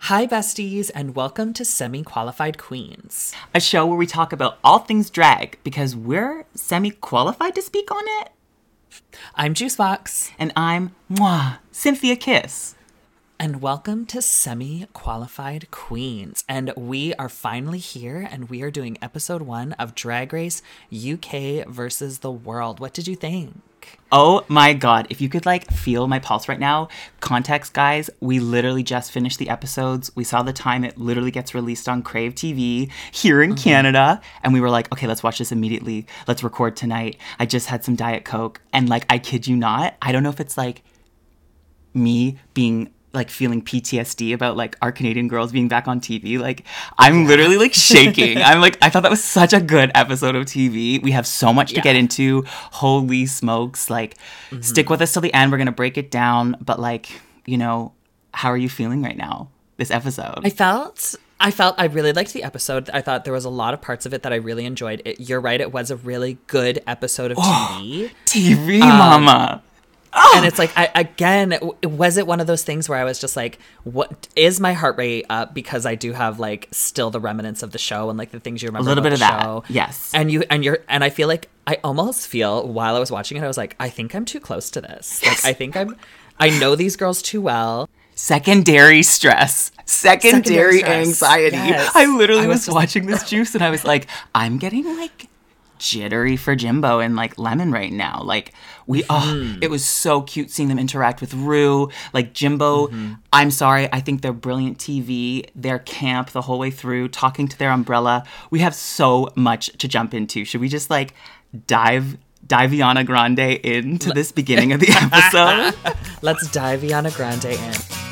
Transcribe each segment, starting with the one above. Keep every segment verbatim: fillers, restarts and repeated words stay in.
Hi, besties, and welcome to Semi-Qualified Queens. A show where we talk about all things drag because we're semi-qualified to speak on it. I'm Juicebox. And I'm, mwah, Cynthia Kiss. And welcome to Semi-Qualified Queens. And we are finally here, and we are doing episode one of Drag Race U K versus the World. What did you think? Oh my god, if you could like feel my pulse right now, context guys, we literally just finished the episodes. We saw the time it literally gets released on Crave T V here in mm-hmm. Canada, and we were like, okay, let's watch this immediately. Let's record tonight. I just had some Diet Coke, and like, I kid you not, I don't know if it's like me being like feeling P T S D about like our Canadian girls being back on T V. Like I'm literally like shaking. I'm like, I thought that was such a good episode of T V. We have so much yeah. to get into. Holy smokes. Like mm-hmm. stick with us till the end. We're going to break it down. But like, you know, how are you feeling right now? This episode. I felt... I felt I really liked the episode. I thought there was a lot of parts of it that I really enjoyed. It, you're right. It was a really good episode of oh, T V. T V, um, mama. Oh. And it's like, I, again, was it one of those things where I was just like, what is my heart rate up? Because I do have like still the remnants of the show and like the things you remember. A little about bit the of show. that. Yes. And you, and you're, and I feel like I almost feel while I was watching it, I was like, I think I'm too close to this. Yes. Like, I think I'm, I know these girls too well. Secondary stress. Secondary, Secondary stress. Anxiety. Yes. I literally I was, was just... watching this juice and I was like, I'm getting like jittery for Jimbo and like Lemon right now. Like we mm-hmm. oh it was so cute seeing them interact with Rue. Like Jimbo, mm-hmm. I'm sorry, I think they're brilliant T V. They're camp the whole way through, talking to their umbrella. We have so much to jump into. Should we just like dive dive Ariana Grande into this beginning of the episode? Let's dive Ariana Grande in.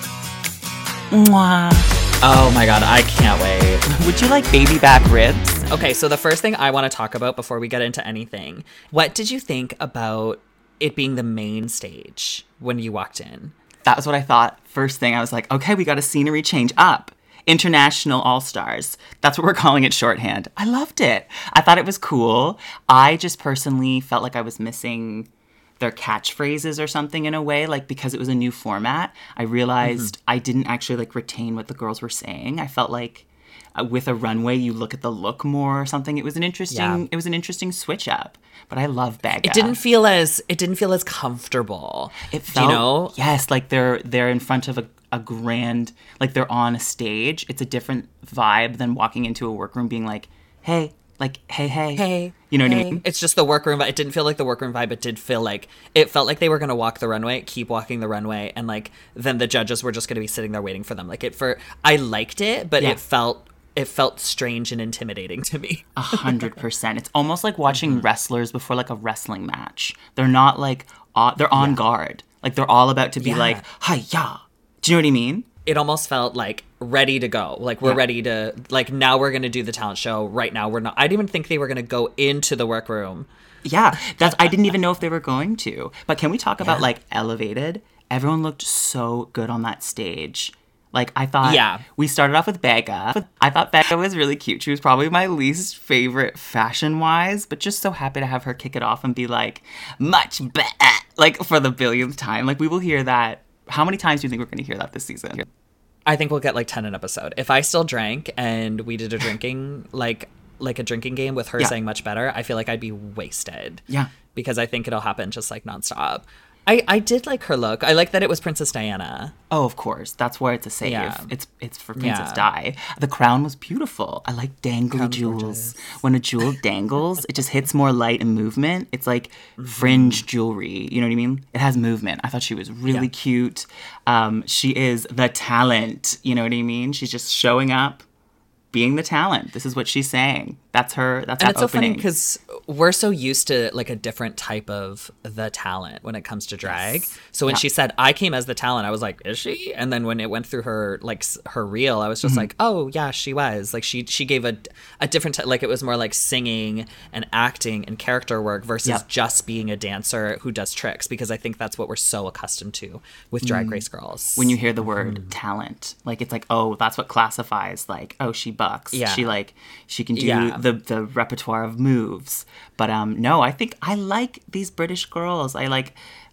Mwah. Oh my god, I can't wait. Would you like baby back ribs? Okay, so the first thing I want to talk about before we get into anything, what did you think about it being the main stage when you walked in? That was what I thought. First thing, I was like, okay, we got a scenery change up. International All-Stars. That's what we're calling it shorthand. I loved it. I thought it was cool. I just personally felt like I was missing their catchphrases or something in a way, like because it was a new format. I realized mm-hmm. I didn't actually like retain what the girls were saying. I felt like uh, with a runway, you look at the look more or something. It was an interesting, yeah. it was an interesting switch up. But I love Becca. It didn't feel as it didn't feel as comfortable. It felt, you know, yes, like they're they're in front of a, a grand, like they're on a stage. It's a different vibe than walking into a workroom being like, hey. Like, hey, hey. Hey. You know hey. what I mean? It's just the workroom. It didn't feel like the workroom vibe. It did feel like, it felt like they were going to walk the runway, keep walking the runway, and like, then the judges were just going to be sitting there waiting for them. Like, it for, I liked it, but yeah. it felt, it felt strange and intimidating to me. A hundred percent. It's almost like watching mm-hmm. wrestlers before like a wrestling match. They're not like, uh, they're on yeah. guard. Like, they're all about to be yeah. like, hi-ya. Do you know what I mean? It almost felt like ready to go. Like, we're yeah. ready to, like, now we're going to do the talent show right now. We're not, I didn't even think they were going to go into the workroom. Yeah, that's, I didn't even know if they were going to. But can we talk about, yeah. like, Elevated? Everyone looked so good on that stage. Like, I thought, yeah. we started off with Becca. I thought Becca was really cute. She was probably my least favorite fashion-wise, but just so happy to have her kick it off and be like, much better, like, for the billionth time. Like, we will hear that. How many times do you think we're going to hear that this season? I think we'll get like ten an episode. If I still drank and we did a drinking, like like a drinking game with her yeah. saying much better, I feel like I'd be wasted. Yeah. Because I think it'll happen just like nonstop. I, I did like her look. I like that it was Princess Diana. Oh, of course. That's where it's a save. Yeah. It's it's for Princess yeah. Di. The crown was beautiful. I like dangly jewels. Gorgeous. When a jewel dangles, it just hits more light and movement. It's like mm-hmm. fringe jewelry. You know what I mean? It has movement. I thought she was really yeah. cute. Um, she is the talent. You know what I mean? She's just showing up, being the talent. This is what she's saying. That's her. That's and her it's opening. So funny because we're so used to like a different type of the talent when it comes to drag. Yes. So when yeah. she said I came as the talent, I was like, is she? And then when it went through her like her reel, I was just mm-hmm. like, oh yeah, she was. Like she she gave a a different t- like it was more like singing and acting and character work versus yep. just being a dancer who does tricks. Because I think that's what we're so accustomed to with Drag mm. Race girls. When you hear the word mm. talent, like it's like, oh, that's what classifies like, oh, she bucks. Yeah. She like she can do yeah. the the repertoire of moves. But um no, I think I like these British girls. I like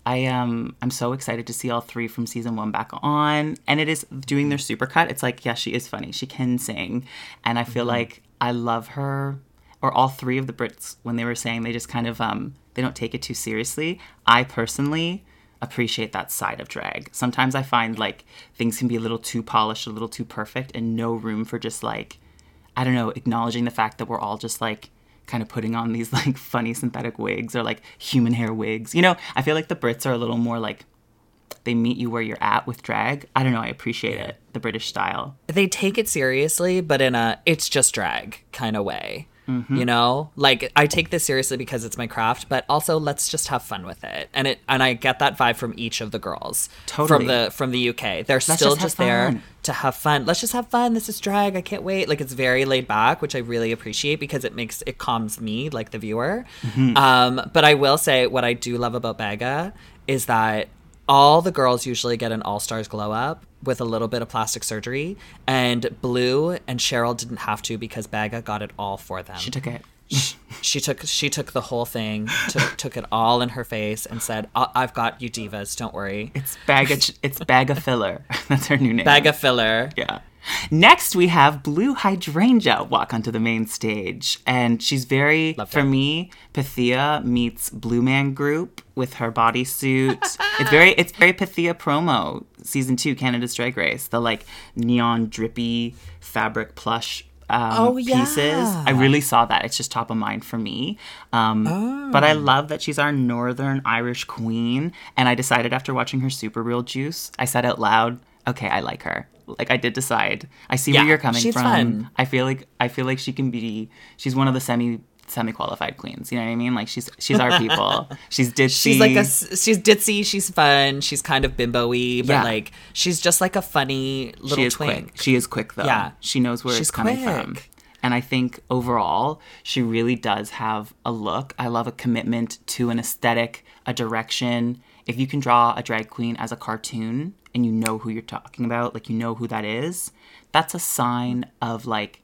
I um I'm so excited to see all three from season one back on. And it is doing their supercut. It's like, yeah, she is funny. She can sing. And I feel mm-hmm. like I love her, or all three of the Brits, when they were saying they just kind of um they don't take it too seriously. I personally appreciate that side of drag. Sometimes I find like things can be a little too polished, a little too perfect, and no room for just like, I don't know, acknowledging the fact that we're all just like kind of putting on these like funny synthetic wigs or like human hair wigs. You know, I feel like the Brits are a little more like, they meet you where you're at with drag. I don't know, I appreciate it, the British style. They take it seriously, but in a it's just drag kind of way. Mm-hmm. You know, like I take this seriously because it's my craft, but also let's just have fun with it. And it and I get that vibe from each of the girls totally. from the from the U K. They're let's still just, just there to have fun. Let's just have fun. This is drag. I can't wait. Like, it's very laid back, which I really appreciate because it makes it calms me, like the viewer. Mm-hmm. Um, but I will say what I do love about Baga is that all the girls usually get an all-stars glow up with a little bit of plastic surgery, and Blue and Cheryl didn't have to because Baga got it all for them. She took it. she, she took she took the whole thing, took took it all in her face, and said, "I've got you, divas. Don't worry." It's Baga. It's Baga Filler. That's her new name. Baga Filler. Yeah. Next, we have Blue Hydrangea walk onto the main stage. And she's very, Loved for her. me, Pythia meets Blue Man Group with her bodysuit. it's very it's very Pythia promo, season two, Canada's Drag Race. The, like, neon drippy fabric plush um, oh, yeah. pieces. I really saw that. It's just top of mind for me. Um, oh. But I love that she's our Northern Irish queen. And I decided after watching her Super Real Juice, I said out loud, okay, I like her. Like, I did decide. I see yeah, where you're coming she's from. Fun. I feel like I feel like she can be. She's one of the semi semi qualified queens. You know what I mean? Like, she's she's our people. She's ditzy. She's like a she's ditzy. She's fun. She's kind of bimbo-y, but yeah. like she's just like a funny little she is twink. Quick. She is quick though. Yeah, she knows where she's it's coming quick. from. And I think overall, she really does have a look. I love a commitment to an aesthetic, a direction. If you can draw a drag queen as a cartoon and you know who you're talking about, like you know who that is, that's a sign of like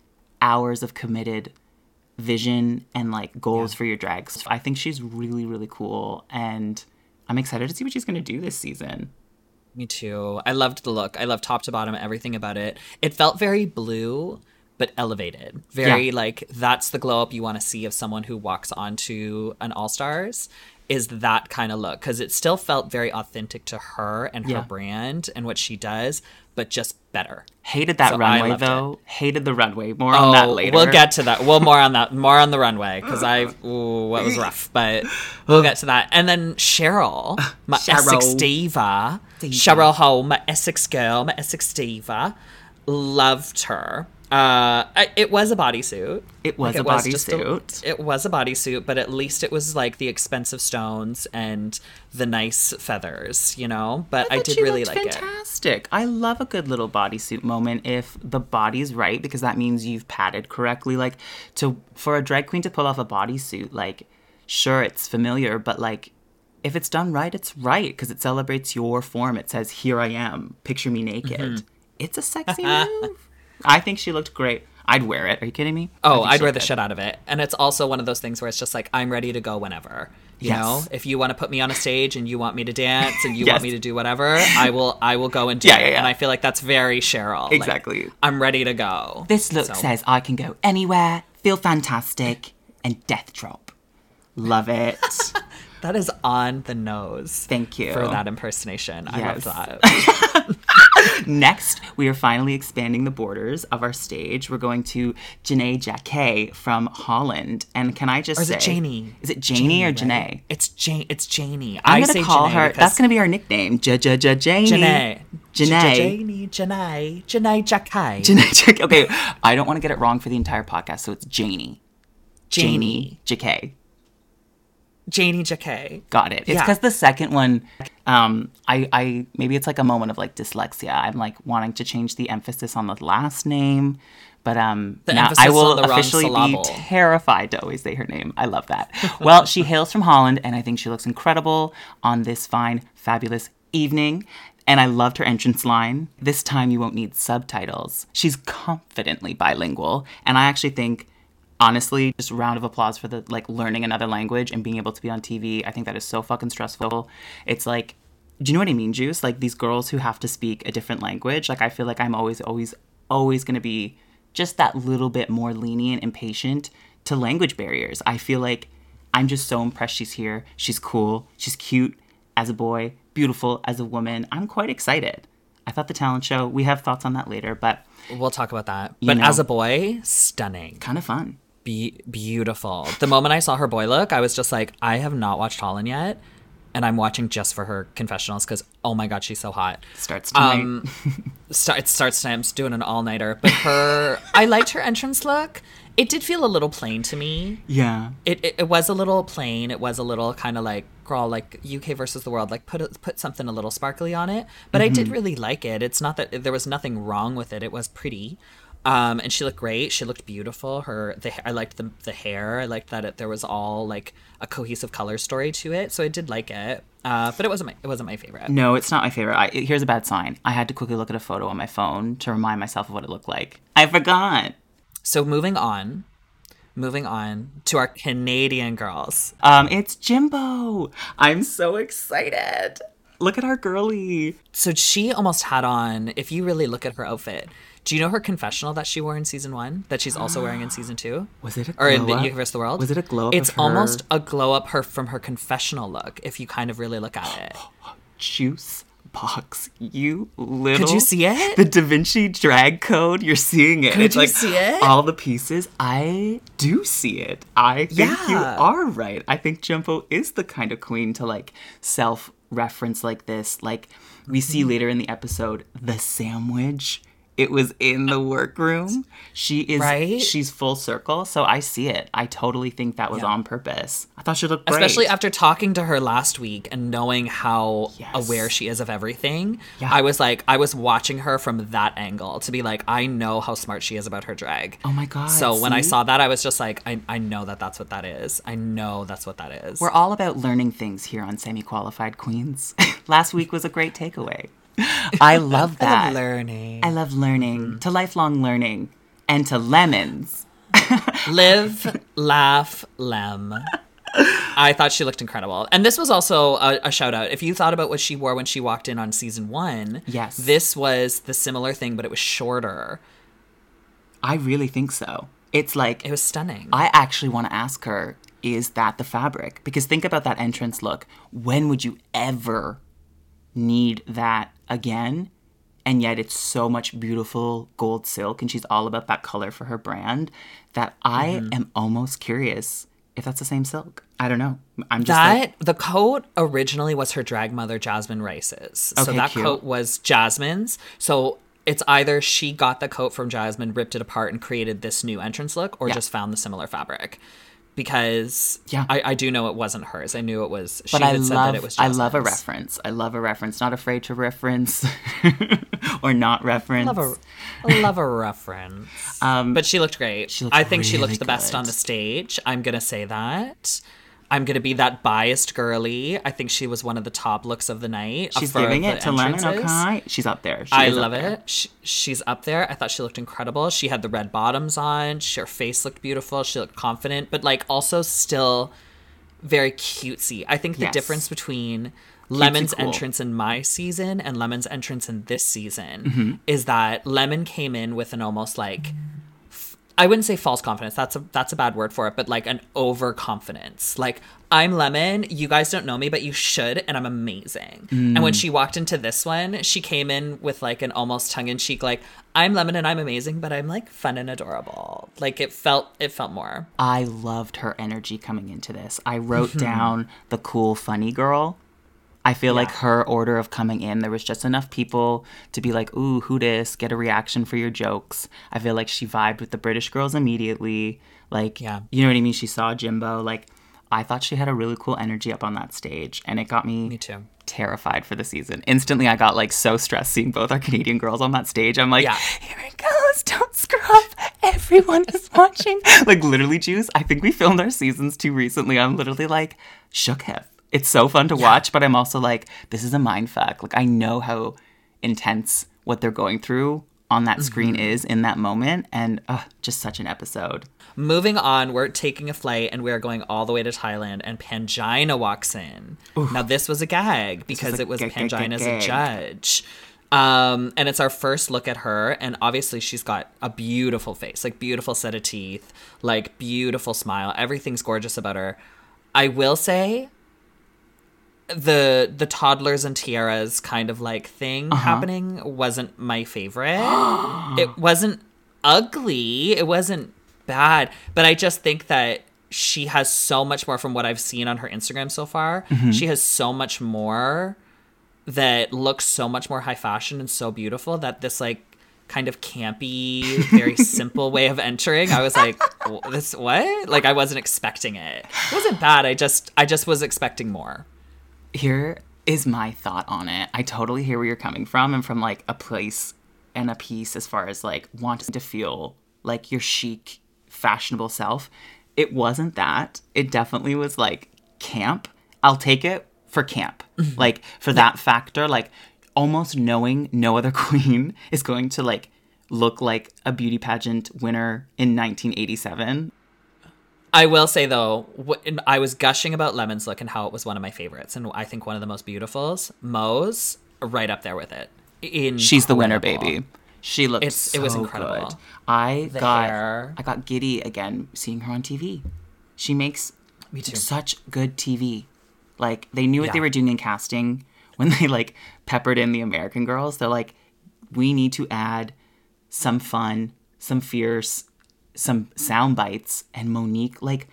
hours of committed vision and like goals yeah. for your drags. So I think she's really, really cool. And I'm excited to see what she's going to do this season. Me too. I loved the look. I loved top to bottom, everything about it. It felt very Blue, but elevated. Very yeah. like, that's the glow up you want to see of someone who walks onto an All-Stars. Is that kind of look, because it still felt very authentic to her and her yeah. brand and what she does, but just better. Hated that so runway though. It. Hated the runway. More on oh, that later. We'll get to that. Well, more on that. More on the runway because I ooh, what was rough, but we'll get to that. And then Cheryl, my Cheryl. Essex diva, diva. Cheryl Hole, my Essex girl, my Essex diva, loved her. Uh, it was a bodysuit. It was like, a bodysuit. It was a bodysuit, but at least it was like the expensive stones and the nice feathers, you know? But I, I did she really looked like fantastic. it. Fantastic. I love a good little bodysuit moment if the body's right, because that means you've padded correctly. Like, to for a drag queen to pull off a bodysuit, like, sure, it's familiar, but like, if it's done right, it's right, because it celebrates your form. It says, here I am, picture me naked. Mm-hmm. It's a sexy move. I think she looked great. I'd wear it. Are you kidding me? Oh, I'd wear the shit out of it. And it's also one of those things where it's just like, I'm ready to go whenever. You yes. know? If you want to put me on a stage and you want me to dance and you yes. want me to do whatever, I will I will go and do yeah, it. Yeah, yeah. And I feel like that's very Cheryl. Exactly. Like, I'm ready to go. This look so. says I can go anywhere, feel fantastic, and death drop. Love it. That is on the nose. Thank you. For that impersonation. Yes. I love that. Next, we are finally expanding the borders of our stage. We're going to Janae Jacquet from Holland. And can I just or is say... it Janie? Is it Janie, Janie or Janae? Right? It's Jane. It's Janie. I'm I going to call Janae her... That's going to be our nickname. J-J-J-Janie. Janae. Janae. Janie. Janae. Janae Jacquet. Janae Jacquet. Okay, I don't want to get it wrong for the entire podcast, so it's Janie. Janie. Jacquet. Janie Jacquet. Got it. It's because yeah. the second one, um, I, I maybe it's like a moment of like dyslexia. I'm like wanting to change the emphasis on the last name, but um, the now emphasis I will on the officially wrong be terrified to always say her name. I love that. Well, she hails from Holland, and I think she looks incredible on this fine, fabulous evening. And I loved her entrance line. This time you won't need subtitles. She's confidently bilingual, and I actually think honestly, just a round of applause for the like learning another language and being able to be on T V. I think that is so fucking stressful. It's like, do you know what I mean, Juice? Like these girls who have to speak a different language. Like I feel like I'm always, always, always going to be just that little bit more lenient and patient to language barriers. I feel like I'm just so impressed she's here. She's cool. She's cute as a boy, beautiful as a woman. I'm quite excited. I thought the talent show, we have thoughts on that later, but we'll talk about that. You But know. as a boy, stunning. kind of fun. Be- beautiful. The moment I saw her boy look, I was just like, I have not watched Holland yet, and I'm watching just for her confessionals because, oh my God, she's so hot. Starts tonight. Um, start, it starts tonight. I'm just doing an all-nighter. But her, I liked her entrance look. It did feel a little plain to me. yeah. It, it it was a little plain. It was a little kind of like, girl, like U K versus the world, like put a, put something a little sparkly on it. But mm-hmm. I did really like it. It's not that there was nothing wrong with it. It was pretty. Um, and she looked great. She looked beautiful. Her, the, I liked the the hair. I liked that it, there was all like a cohesive color story to it. So I did like it. Uh, but it wasn't my, it wasn't my favorite. No, it's not my favorite. I, here's a bad sign. I had to quickly look at a photo on my phone to remind myself of what it looked like. I forgot. So moving on, moving on to our Canadian girls. Um, it's Jimbo. I'm so excited. Look at our girly. So she almost had on, if you really look at her outfit, do you know her confessional that she wore in season one that she's also wearing in season two? Was it a glow Or in up? the Universe of the World? Was it a glow up? It's of her? almost a glow up her from her confessional look, if you kind of really look at it. Juice box, you little. Could you see it? The Da Vinci drag code, you're seeing it. Could it's you like see it? all the pieces. I do see it. I think Yeah. you are right. I think Jimbo is the kind of queen to like self reference like this. Like we see later in the episode, the sandwich. It was in the workroom. She is, Right? she's full circle. So I see it. I totally think that was Yeah. on purpose. I thought she looked great. Especially after talking to her last week and knowing how Yes. aware she is of everything. Yeah. I was like, I was watching her from that angle to be like, I know how smart she is about her drag. Oh my God. So when I see? saw that, I was just like, I, I know that that's what that is. I know that's what that is. We're all about learning things here on Semi-Qualified Queens. Last week was a great takeaway. I love that. I love learning. I love learning. To lifelong learning. And to lemons. Live, laugh, lem. I thought she looked incredible. And this was also a, a shout out. If you thought about what she wore when she walked in on season one, Yes. this was the similar thing, but it was shorter. I really think so. It's like, It was stunning. I actually want to ask her, is that the fabric? Because think about that entrance look. When would you ever need that again? And yet it's so much beautiful gold silk, and she's all about that color for her brand, that I Mm-hmm. am almost curious if that's the same silk. I don't know. I'm just that like, the coat originally was her drag mother Jasmine Rice's. so Okay, that cute. coat was Jasmine's. So it's either she got the coat from Jasmine, ripped it apart, and created this new entrance look, or Yeah. just found the similar fabric. Because Yeah. I, I do know it wasn't hers. I knew it was. She but had I said love, that it was I Jasmine's. love a reference. I love a reference. Not afraid to reference or not reference. Love a, I love a reference. Um, But she looked great. she looked I think she really looked the best good. on the stage. I'm going to say that. I'm going to be that biased girly. I think she was one of the top looks of the night. She's for giving the it to Lemon, entrances. okay? She's up there. She I is up love there. it. She, she's up there. I thought she looked incredible. She had the red bottoms on. She, her face looked beautiful. She looked confident, but like also still very cutesy. I think the Yes. difference between Lemon's cool. entrance in my season and Lemon's entrance in this season Mm-hmm. is that Lemon came in with an almost like f- I wouldn't say false confidence. That's a that's a bad word for it, but like an overconfidence. Like, I'm Lemon, you guys don't know me, but you should, and I'm amazing. Mm. And when she walked into this one, she came in with like an almost tongue-in-cheek, like, I'm Lemon and I'm amazing, but I'm like fun and adorable. Like, it felt it felt more. I loved her energy coming into this. I wrote Mm-hmm. down the cool, funny girl. I feel like Yeah. her order of coming in, there was just enough people to be like, ooh, who dis? Get a reaction for your jokes. I feel like she vibed with the British girls immediately. Like, Yeah. you know what I mean? She saw Jimbo. Like, I thought she had a really cool energy up on that stage. And it got me, Me too. terrified for the season. Instantly, I got like so stressed seeing both our Canadian girls on that stage. I'm like, Yeah. here it goes. Don't screw up. Everyone is watching. Like, literally, Juice, I think we filmed our seasons too recently. I'm literally like, shook hip. It's so fun to watch, but I'm also like, this is a mind fuck. Like, I know how intense what they're going through on that screen mm-hmm. is in that moment. And uh, just such an episode. Moving on, we're taking a flight and we're going all the way to Thailand, and Pangina walks in. Oof. Now, this was a gag because was a it was g- Pangina g- g- as a judge. Um, and it's our first look at her, and obviously she's got a beautiful face, like beautiful set of teeth, like beautiful smile. Everything's gorgeous about her. I will say the the toddlers and tiaras kind of like thing uh-huh. happening wasn't my favorite. It wasn't ugly. It wasn't bad, but I just think that she has so much more from what I've seen on her Instagram so far. Mm-hmm. She has so much more that looks so much more high fashion and so beautiful that this like kind of campy, very simple way of entering, I was like, this what? Like I wasn't expecting it. It wasn't bad. I just I just was expecting more. Here is my thought on it. I totally hear where you're coming from, and from like a place and a piece as far as like wanting to feel like your chic, fashionable self. It wasn't that. It definitely was like camp. I'll take it for camp. Mm-hmm. Like for that factor, like almost knowing no other queen is going to like look like a beauty pageant winner in nineteen eighty-seven. I will say though, I was gushing about Lemon's look and how it was one of my favorites, and I think one of the most beautifuls. Mo's right up there with it. Incredible. She's the winner, baby. She looked it's, so it was incredible. Good. I the got hair. I got giddy again seeing her on T V. She makes Me too. such good T V. Like they knew what yeah. they were doing in casting when they like peppered in the American Girls. They're like, we need to add some fun, some fierce, some sound bites, and Monique like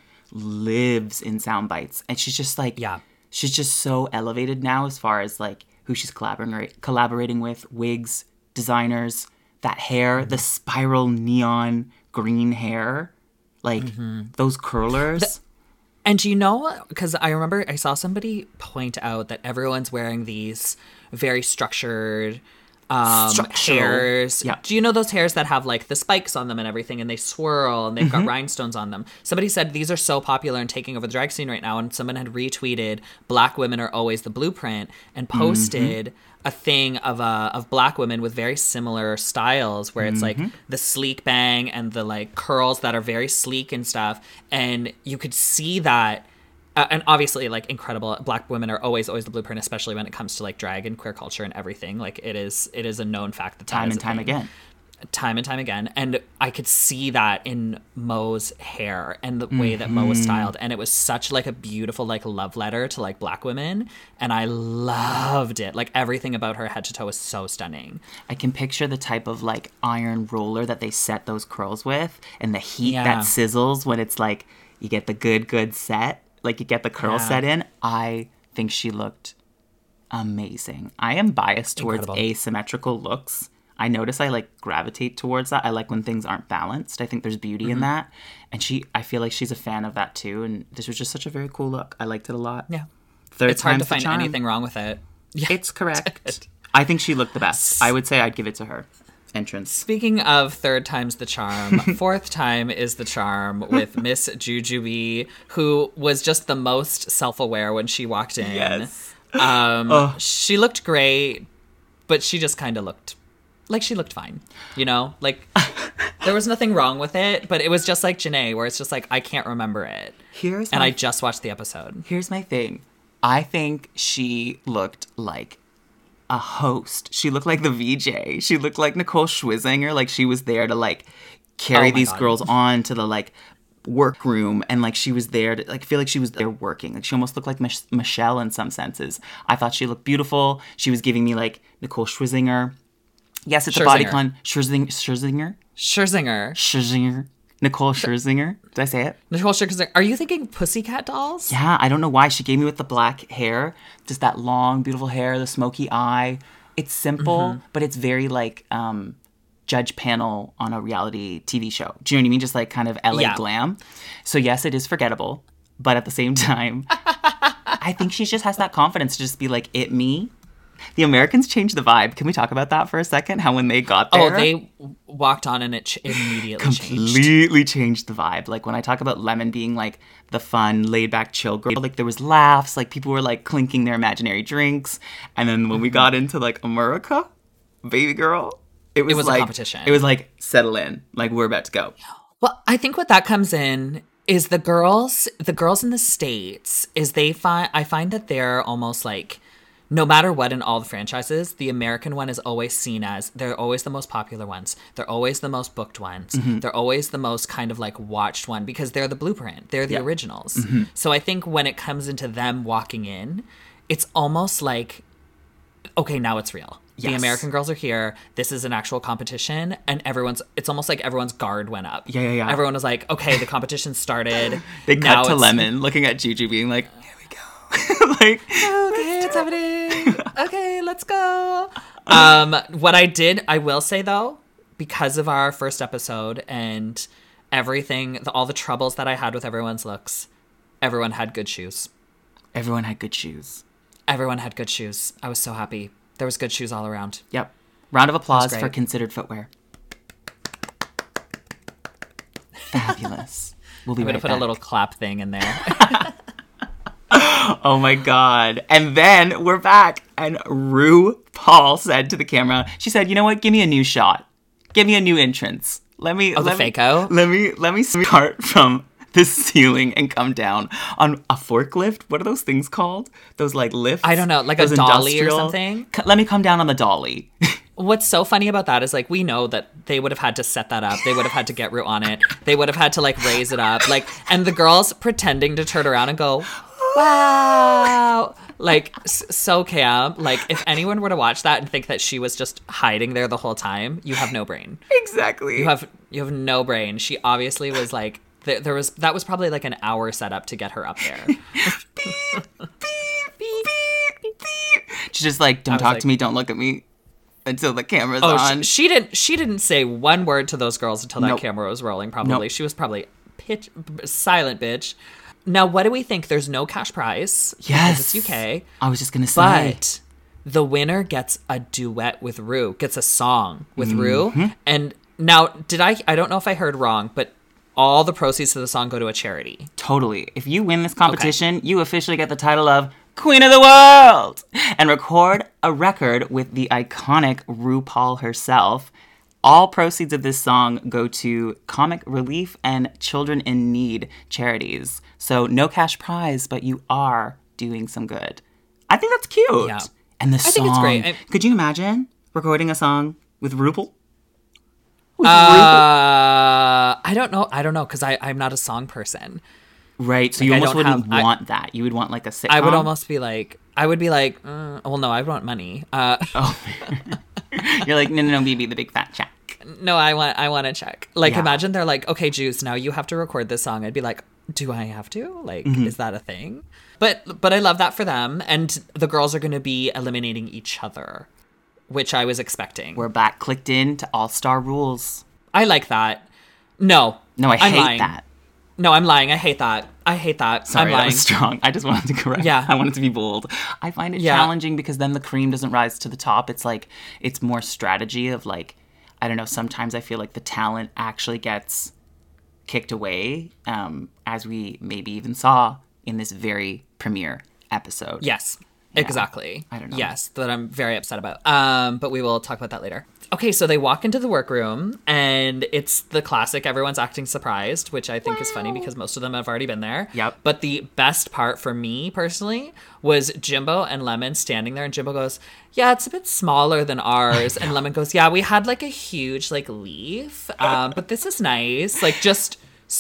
lives in sound bites, and she's just like yeah she's just so elevated now as far as like who she's collaborating collaborating with, wigs, designers, that hair, mm-hmm. the spiral neon green hair, like mm-hmm. those curlers. The- and you know, because I remember I saw somebody point out that everyone's wearing these very structured um Structural. hairs. Yeah. Do you know those hairs that have like the spikes on them and everything, and they swirl and they've mm-hmm. got rhinestones on them? Somebody said these are so popular and taking over the drag scene right now, and someone had retweeted "Black women are always the blueprint" and posted mm-hmm. a thing of uh of black women with very similar styles where it's mm-hmm. like the sleek bang and the like curls that are very sleek and stuff, and you could see that. Uh, and obviously, like, incredible. Black women are always, always the blueprint, especially when it comes to, like, drag and queer culture and everything. Like, it is it is a known fact that time that and time thing. again. Time and time again. And I could see that in Mo's hair and the way mm-hmm. that Mo was styled. And it was such, like, a beautiful, like, love letter to, like, black women. And I loved it. Like, everything about her head to toe was so stunning. I can picture the type of, like, iron roller that they set those curls with, and the heat yeah. that sizzles when it's, like, you get the good, good set. Like, you get the curl yeah. set in. I think she looked amazing. I am biased towards Incredible. asymmetrical looks. I notice I, like, gravitate towards that. I like when things aren't balanced. I think there's beauty mm-hmm. in that. And she, I feel like she's a fan of that, too. And this was just such a very cool look. I liked it a lot. Yeah. Third it's hard to find charm. anything wrong with it. Yeah. It's correct. I think she looked the best. I would say I'd give it to her. Entrance. Speaking of third time's the charm, fourth time is the charm with Miss Jujubee, who was just the most self-aware when she walked in. Yes. Um, oh. She looked great, but she just kind of looked like she looked fine. You know? Like, there was nothing wrong with it, but it was just like Janae, where it's just like, I can't remember it. Here's and my, I just watched the episode. Here's my thing. I think she looked like a host. She looked like the V J. She looked like Nicole Schwizinger. Like she was there to like carry oh these God. girls on to the like workroom, and like she was there to like feel like she was there working. Like she almost looked like Mich- Michelle in some senses. I thought she looked beautiful. She was giving me like Nicole Schwizinger. Yes, it's Scherzinger. a bodycon. Scherzinger. Scherzinger. Scherzinger. Scherzinger. Nicole Scherzinger. Did I say it? Nicole Scherzinger. Are you thinking Pussycat Dolls? Yeah, I don't know why. She gave me with the black hair. Just that long, beautiful hair, the smoky eye. It's simple, mm-hmm. but it's very like um, judge panel on a reality T V show. Do you know what I mean? Just like kind of L A yeah. glam. So yes, it is forgettable. But at the same time, I think she just has that confidence to just be like, it me. The Americans changed the vibe. Can we talk about that for a second? How when they got there... Oh, they walked on and it ch- immediately completely changed. changed the vibe. Like, when I talk about Lemon being, like, the fun, laid-back, chill girl, like, there was laughs. Like, people were, like, clinking their imaginary drinks. And then when we got into, like, America, baby girl, It was, it was like, a competition. It was like, settle in. Like, we're about to go. Well, I think what that comes in is the girls, the girls in the States, is they find, I find that they're almost like, no matter what in all the franchises, the American one is always seen as, they're always the most popular ones. They're always the most booked ones. Mm-hmm. They're always the most kind of like watched one because they're the blueprint. They're the yeah. originals. Mm-hmm. So I think when it comes into them walking in, it's almost like, okay, now it's real. Yes. The American girls are here. This is an actual competition. And everyone's, it's almost like everyone's guard went up. Yeah, yeah, yeah. Everyone was like, okay, the competition started. They cut to Lemon looking at Juju being like, here we go. Like, okay, it's happening. Okay, let's go. Um, what I did, I will say though, because of our first episode and everything, the, all the troubles that I had with everyone's looks, everyone had good shoes. Everyone had good shoes. Everyone had good shoes. I was so happy. There was good shoes all around. Yep. Round of applause for Considered Footwear. Fabulous. We'll be I'm right gonna put back. a little clap thing in there. Oh my God. And then we're back. And RuPaul said to the camera, she said, you know what? Give me a new shot. Give me a new entrance. Let me, oh, let the me, Fako? Let me, let me start from the ceiling and come down on a forklift. What are those things called? Those like lifts? I don't know, like those a dolly industrial... or something? Let me come down on the dolly. What's so funny about that is like we know that they would have had to set that up. They would have had to get Ru on it. They would have had to like raise it up. Like, and the girls pretending to turn around and go, wow. Like, s- so camp. Like, if anyone were to watch that and think that she was just hiding there the whole time, you have no brain. Exactly. You have you have no brain. She obviously was like, th- there was that was probably like an hour setup to get her up there. beep, beep, beep, beep, beep. She's just like, don't talk like, to me, don't look at me until the camera's oh, on. She, she didn't. She didn't say one word to those girls until that nope. camera was rolling. Probably nope. She was probably pitch silent bitch. Now, what do we think? There's no cash prize. Yes. Because it's U K. I was just going to say. But the winner gets a duet with Ru, gets a song with mm-hmm. Ru. And now, did I, I don't know if I heard wrong, but all the proceeds of the song go to a charity. Totally. If you win this competition, okay. you officially get the title of Queen of the World and record a record with the iconic RuPaul herself. All proceeds of this song go to Comic Relief and Children in Need charities. So no cash prize, but you are doing some good. I think that's cute. Yeah. And the I song. think it's great. I, could you imagine recording a song with RuPaul? With uh, RuPaul? I don't know. I don't know because I'm not a song person. Right. So like, you almost wouldn't have, want I, that. You would want like a sitcom. I would almost be like, I would be like, mm, well, no, I want money. Uh, oh. You're like, no, no, no, B B, the big fat check. No, I want, I want a check. Like, yeah. imagine they're like, okay, Juice, now you have to record this song. I'd be like, do I have to? Like, mm-hmm. is that a thing? But, but I love that for them. And the girls are going to be eliminating each other, which I was expecting. We're back clicked in to All Star Rules. I like that. No. No, I I'm hate lying. that. No, I'm lying. I hate that. I hate that. Sorry, I'm lying. that was strong. I just wanted to correct. Yeah. I wanted to be bold. I find it yeah. challenging because then the cream doesn't rise to the top. It's like, it's more strategy of like, I don't know, sometimes I feel like the talent actually gets kicked away, um, as we maybe even saw in this very premiere episode. Yes, yeah. exactly. I don't know. Yes, that I'm very upset about. Um, but we will talk about that later. Okay, so they walk into the workroom, and it's the classic everyone's acting surprised, which I think wow. is funny because most of them have already been there. Yep. But the best part for me, personally, was Jimbo and Lemon standing there, and Jimbo goes, yeah, it's a bit smaller than ours. And Lemon goes, yeah, we had, like, a huge, like, leaf, um, but this is nice. Like, just...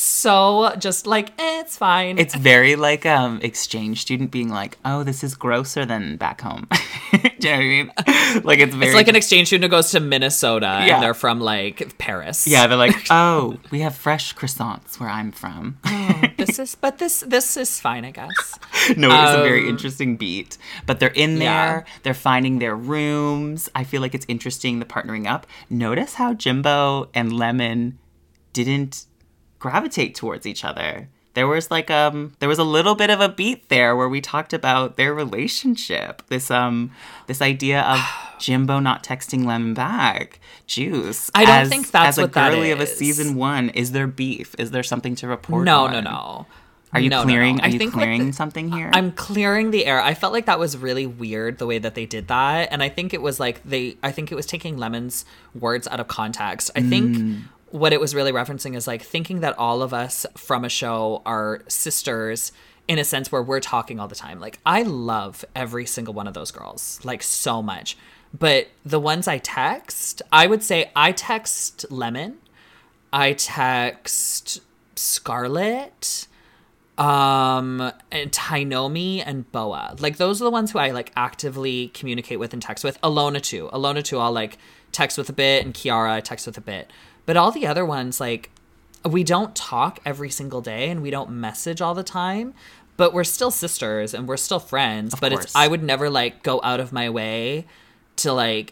So just like, eh, it's fine. It's very like um exchange student being like, oh, this is grosser than back home. Do you know what I mean? Like it's very. It's like an exchange student who goes to Minnesota yeah. and they're from like Paris. Yeah, they're like, oh, we have fresh croissants where I'm from. Oh, this is, but this this is fine, I guess. No, it's um, a very interesting beat. But they're in there. Yeah. They're finding their rooms. I feel like it's interesting the partnering up. Notice how Jimbo and Lemon didn't gravitate towards each other. There was like um there was a little bit of a beat there where we talked about their relationship. This um this idea of Jimbo not texting Lemon back. Juice. I don't as, think that's as what that is. As a girly of a season one, is there beef? Is there something to report no, on? No, no, no. Are you No, no, no. clearing? Are I you think with clearing the- something here? I'm clearing the air. I felt like that was really weird the way that they did that. And I think it was like they, I think it was taking Lemon's words out of context. I think what it was really referencing is like thinking that all of us from a show are sisters in a sense where we're talking all the time. Like I love every single one of those girls, like so much. But the ones I text, I would say I text Lemon, I text Scarlett, um and Tainomi and Boa. Like those are the ones who I like actively communicate with and text with. Alona too. Alona too I'll like text with a bit, and Kiara I text with a bit. But all the other ones, like we don't talk every single day and we don't message all the time, but we're still sisters and we're still friends. Of but course. it's I would never like go out of my way to like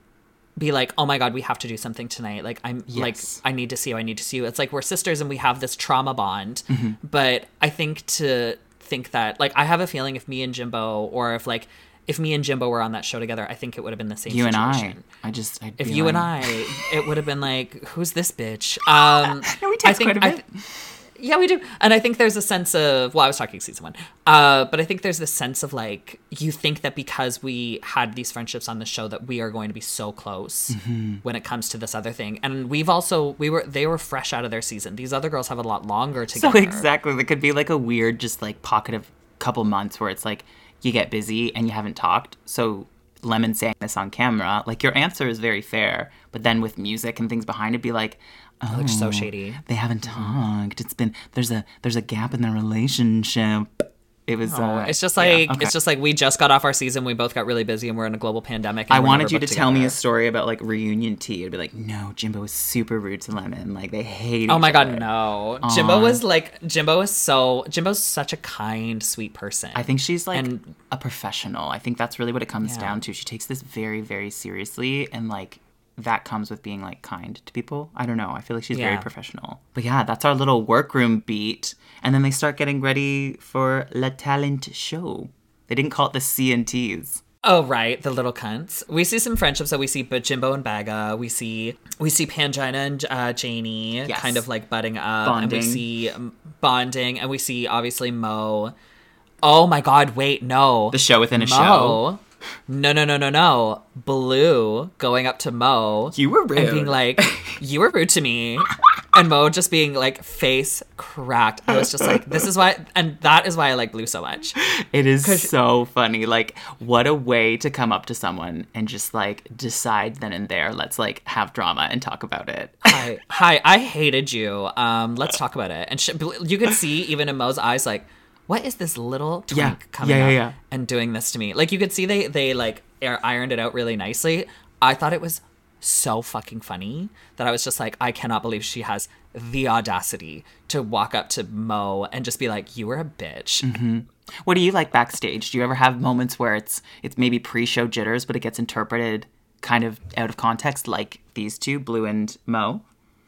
be like, oh my God, we have to do something tonight. Like, I'm Yes. like, I need to see you. I need to see you. It's like we're sisters and we have this trauma bond. Mm-hmm. But I think to think that, like, I have a feeling if me and Jimbo, or if like, if me and Jimbo were on that show together, I think it would have been the same you and I. situation. I just. I'd If be you like, and I, it would have been like, who's this bitch? Um, No, we I text think, quite a I bit. th- yeah, we do. And I think there's a sense of, well, I was talking season one, uh, but I think there's this sense of like, you think that because we had these friendships on the show that we are going to be so close Mm-hmm. when it comes to this other thing. And we've also, we were, they were fresh out of their season. These other girls have a lot longer So together. exactly, there could be like a weird, just like pocket of couple months where it's like you get busy and you haven't talked. So Lemon saying this on camera, like your answer is very fair, but then with music and things behind it, be like, oh, Looks so shady. They haven't talked. It's been there's a there's a gap in their relationship. It was. Oh, uh, it's just yeah, like okay. it's just like we just got off our season. We both got really busy, and we're in a global pandemic. And I we're wanted never you to booked tell me a together. story about like reunion tea. It'd be like, no, Jimbo was super rude to Lemon. Like they hate. Oh each my God, other. no! Jimbo was like Jimbo is so Jimbo's such a kind, sweet person. I think she's like And- a professional. I think that's really what it comes Yeah. down to. She takes this very, very seriously, and like that comes with being like kind to people. I don't know. I feel like she's very Yeah. professional. But yeah, that's our little workroom beat. And then they start getting ready for Le Talent Show. They didn't call it the C and T's. Oh right, the little cunts. We see some friendships that we see, but Jimbo and Baga. We see we see Pangina and uh, Janie Yes. kind of like butting up, Bonding. and we see um, bonding, and we see obviously Mo. Oh my God! Wait, no. The show within a Mo. show. No, no, no, no, no. Blue going up to Mo. You were rude. And being like, you were rude to me. And Mo just being like face cracked. I was just like, this is why, and that is why I like Blue so much. It is so funny. Like, what a way to come up to someone and just like decide then and there, let's like have drama and talk about it. Hi, hi, I hated you. Um, let's talk about it. And she, you could see even in Mo's eyes, like, what is this little twink Yeah. coming Yeah, yeah, up yeah. and doing this to me? Like you could see they they like air- ironed it out really nicely. I thought it was so fucking funny that I was just like, I cannot believe she has the audacity to walk up to Mo and just be like, you were a bitch. Mm-hmm. What do you like backstage? Do you ever have moments where it's it's maybe pre-show jitters, but it gets interpreted kind of out of context, like these two, Blue and Mo?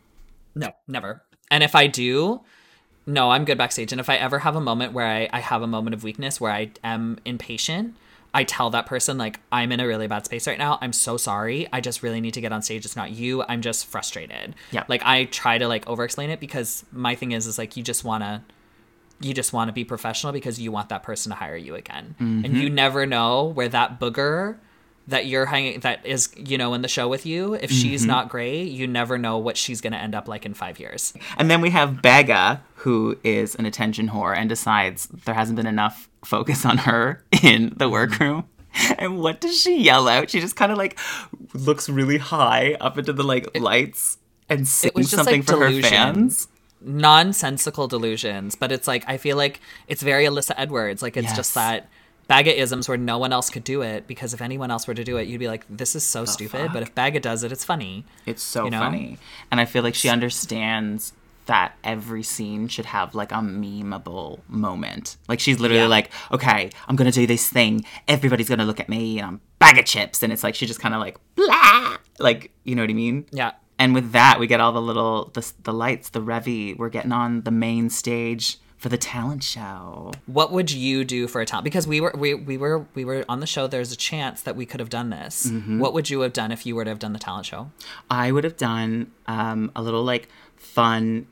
No, never. And if I do, no, I'm good backstage. And if I ever have a moment where I, I have a moment of weakness where I am impatient, I tell that person, like, I'm in a really bad space right now. I'm so sorry. I just really need to get on stage. It's not you. I'm just frustrated. Yeah. Like, I try to, like, over-explain it because my thing is, is, like, you just want to, you just want to be professional because you want that person to hire you again. Mm-hmm. And you never know where that booger that you're hanging, that is, you know, in the show with you, if she's Mm-hmm. not great, you never know what she's going to end up like in five years. And then we have Baga, who is an attention whore and decides there hasn't been enough focus on her in the workroom. And what does she yell out? She just kind of like looks really high up into the like lights and sings was just, something like, for her delusion. fans. Nonsensical delusions, but it's like I feel like it's very Alyssa Edwards. Like it's Yes. just that Baga-isms where no one else could do it, because if anyone else were to do it, you'd be like, this is so stupid. fuck? But if Baga does it, it's funny. It's so You know? funny. And I feel like she understands that every scene should have like a memeable moment. Like she's literally Yeah. like, okay, I'm gonna do this thing. Everybody's gonna look at me and I'm bag of chips. And it's like she just kind of like blah, like you know what I mean? Yeah. And with that, we get all the little the the lights, the revy. We're getting on the main stage for the talent show. What would you do for a talent? Because we were we, we were we were on the show. There's a chance that we could have done this. Mm-hmm. What would you have done if you were to have done the talent show? I would have done um, a little like fun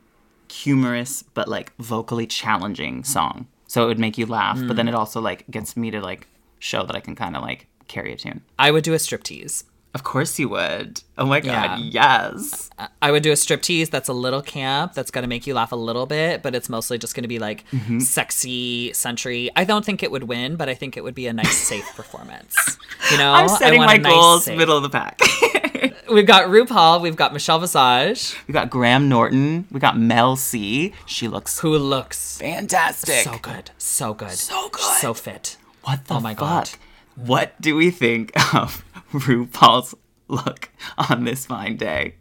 humorous but like vocally challenging song. So it would make you laugh, mm. but then it also like gets me to like show that I can kind of like carry a tune. I would do a striptease. Of course you would. Oh my God, yeah. yes. I would do a striptease that's a little camp, that's going to make you laugh a little bit, but it's mostly just going to be like mm-hmm. sexy, century. I don't think it would win, but I think it would be a nice, safe performance. You know, I'm setting my nice, goals safe. middle of the pack. We've got RuPaul, we've got Michelle Visage. We got Graham Norton, we got Mel C. She looks... Who looks... fantastic. So good, so good. So good. So fit. What the oh my fuck? God. What do we think of RuPaul's look on this fine day?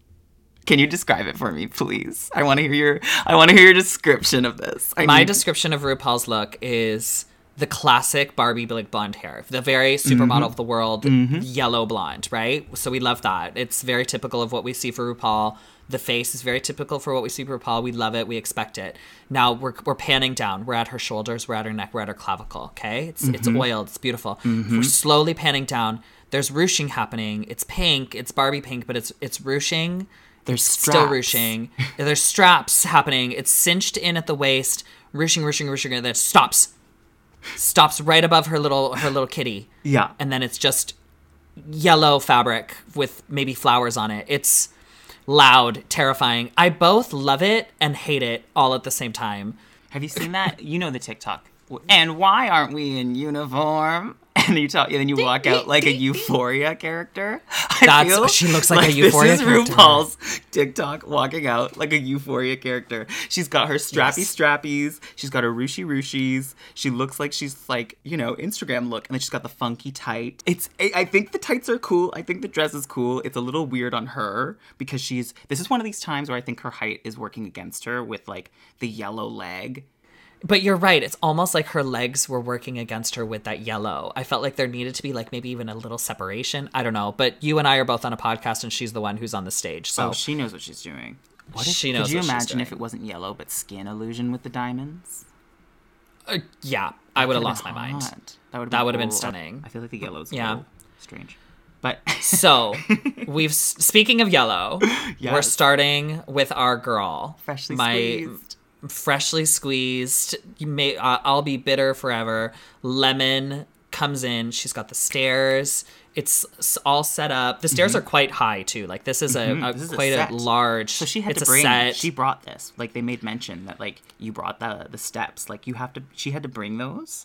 Can you describe it for me, please? I want to hear your I want to hear your description of this. I My need... description of RuPaul's look is the classic Barbie like blonde hair, the very supermodel mm-hmm. of the world, mm-hmm. yellow blonde, right? So we love that. It's very typical of what we see for RuPaul. The face is very typical for what we see for RuPaul. We love it. We expect it. Now we're we're panning down. We're at her shoulders. We're at her neck. We're at her clavicle. Okay, it's mm-hmm. it's oiled. It's beautiful. Mm-hmm. We're slowly panning down. There's ruching happening. It's pink. It's Barbie pink, but it's it's ruching. There's it's straps. Still ruching. There's straps happening. It's cinched in at the waist. Ruching, ruching, ruching, and then it stops. Stops right above her little her little kitty. Yeah, and then it's just yellow fabric with maybe flowers on it. It's loud, terrifying. I both love it and hate it all at the same time. Have you seen that? You know the TikTok. And why aren't we in uniform? And you talk, and then you walk out like a Euphoria character. I That's feel she looks like, like a Euphoria this is character. RuPaul's TikTok walking out like a Euphoria character. She's got her strappy yes. strappies. She's got her ruchy ruchies. She looks like she's like, you know, Instagram look, and then she's got the funky tight. It's. I, I think the tights are cool. I think the dress is cool. It's a little weird on her because she's. This is one of these times where I think her height is working against her with like the yellow leg. But you're right. It's almost like her legs were working against her with that yellow. I felt like there needed to be like maybe even a little separation. I don't know. But you and I are both on a podcast and she's the one who's on the stage. So oh, she knows what she's doing. What if, she knows could you what imagine she's doing. if it wasn't yellow but skin illusion with the diamonds? Uh, yeah. I would have lost my mind. That would that would have cool. been stunning. I feel like the yellow's yeah. a little strange. But so we've speaking of yellow, yes. we're starting with our girl. Freshly my, squeezed. Freshly squeezed. You may, uh, I'll be bitter forever. Lemon comes in. She's got the stairs. It's all set up. The stairs mm-hmm. are quite high too. Like this is a, mm-hmm. a this is quite a, a large. So she had it's to bring. A set. She brought this. Like they made mention that like you brought the the steps. Like you have to. She had to bring those.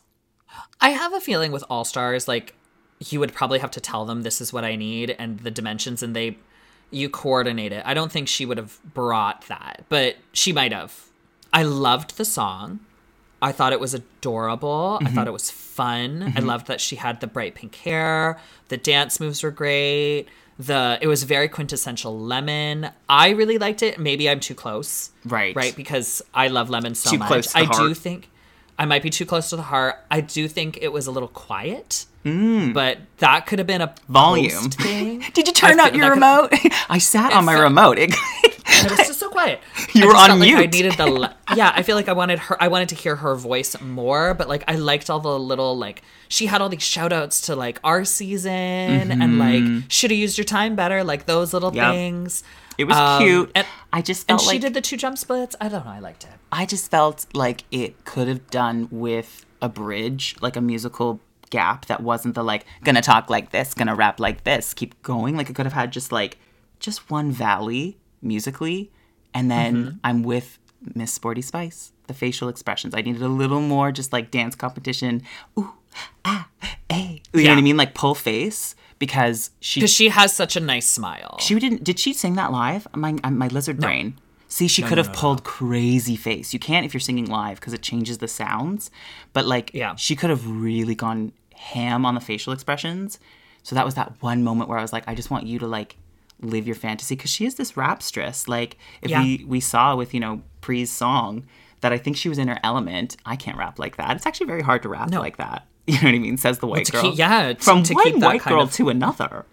I have a feeling with All Stars, like you would probably have to tell them this is what I need and the dimensions, and they you coordinate it. I don't think she would have brought that, but she might have. I loved the song. I thought it was adorable. Mm-hmm. I thought it was fun. Mm-hmm. I loved that she had the bright pink hair. The dance moves were great. The it was very quintessential Lemon. I really liked it. Maybe I'm too close. Right. Right, because I love Lemon so too much. Close to the I heart. do think I might be too close to the heart. I do think it was a little quiet. Mm. But that could have been a volume thing. Did you turn I, up your remote? I sat on my felt, remote. It, it was just so quiet. You I were on mute. like I needed the yeah. I feel like I wanted her. I wanted to hear her voice more. But like I liked all the little like she had all these shout outs to like our season mm-hmm. and like should have used your time better. Like those little yep. things. It was um, cute. And I just felt and like she did the two jump splits. I don't know. I liked it. I just felt like it could have done with a bridge, like a musical gap that wasn't the like gonna talk like this, gonna rap like this, keep going. Like it could have had just like just one valley musically, and then mm-hmm. I'm with Miss Sporty Spice. The facial expressions. I needed a little more just like dance competition. Ooh, ah, eh. You yeah. know what I mean? Like pull face. Because she because she has such a nice smile. She didn't. Did she sing that live? My my lizard no. brain. See, she no, could no, have no, pulled no. crazy face. You can't if you're singing live because it changes the sounds. But like, yeah. she could have really gone ham on the facial expressions. So that was that one moment where I was like, I just want you to like live your fantasy because she is this rapstress. Like if yeah. we we saw with you know Pre's song that I think she was in her element. I can't rap like that. It's actually very hard to rap no. like that. You know what I mean? Says the white well, girl. Keep, yeah, to, from to one keep white girl of... to another.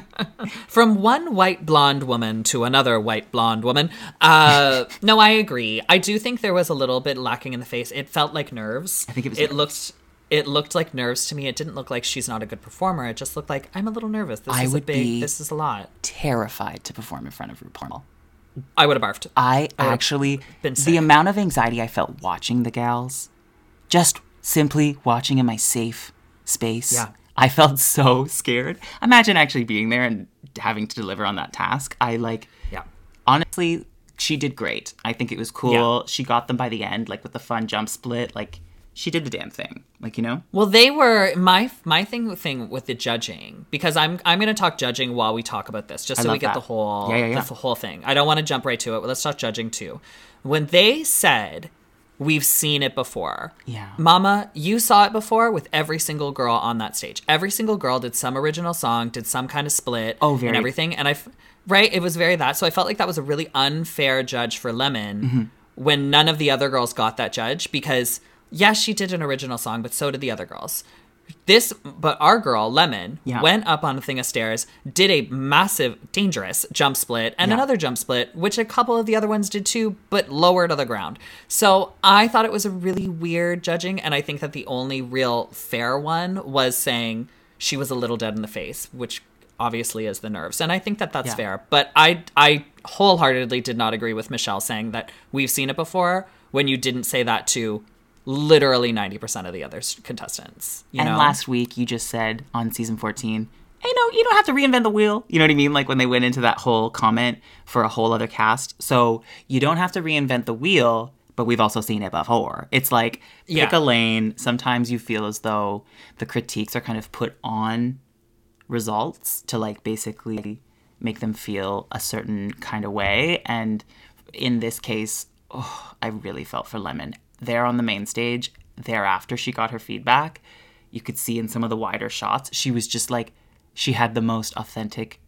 From one white blonde woman to another white blonde woman. Uh, no, I agree. I do think there was a little bit lacking in the face. It felt like nerves. I think it was. It nerves. looked. It looked like nerves to me. It didn't look like she's not a good performer. It just looked like I'm a little nervous. This I is would a big. Be this is a lot. Terrified to perform in front of RuPaul. I would have barfed. I I would've actually, been sick. the amount of anxiety I felt watching the gals, just simply watching in my safe space. Yeah. I felt so scared. Imagine actually being there and having to deliver on that task. I like, Yeah. honestly, she did great. I think it was cool. Yeah. She got them by the end, like with the fun jump split. Like, she did the damn thing. Like, you know? Well, they were my my thing thing with the judging, because I'm I'm going to talk judging while we talk about this, just I so we love get that. the whole Yeah, yeah, yeah. the whole thing. I don't want to jump right to it, but let's talk judging too. When they said we've seen it before, Yeah. Mama, you saw it before with every single girl on that stage. Every single girl did some original song, did some kind of split, Oh, very. and everything, and I f- right, it was very that. So I felt like that was a really unfair judge for Lemon Mm-hmm. when none of the other girls got that judge, because yes, she did an original song, but so did the other girls. This, but our girl, Lemon, Yeah. went up on a thing of stairs, did a massive, dangerous jump split, and Yeah. another jump split, which a couple of the other ones did too, but lower to the ground. So I thought it was a really weird judging, and I think that the only real fair one was saying she was a little dead in the face, which obviously is the nerves. And I think that that's Yeah. fair. But I, I wholeheartedly did not agree with Michelle saying that we've seen it before when you didn't say that to literally ninety percent of the other s- contestants. You And know? last week, you just said on season fourteen, hey, no, you don't have to reinvent the wheel. You know what I mean? Like when they went into that whole comment for a whole other cast. So you don't have to reinvent the wheel, but we've also seen it before. It's like, pick Yeah. a lane. Sometimes you feel as though the critiques are kind of put on results to like basically make them feel a certain kind of way. And in this case, oh, I really felt for Lemon. There on the main stage, thereafter she got her feedback, you could see in some of the wider shots, she was just like, she had the most authentic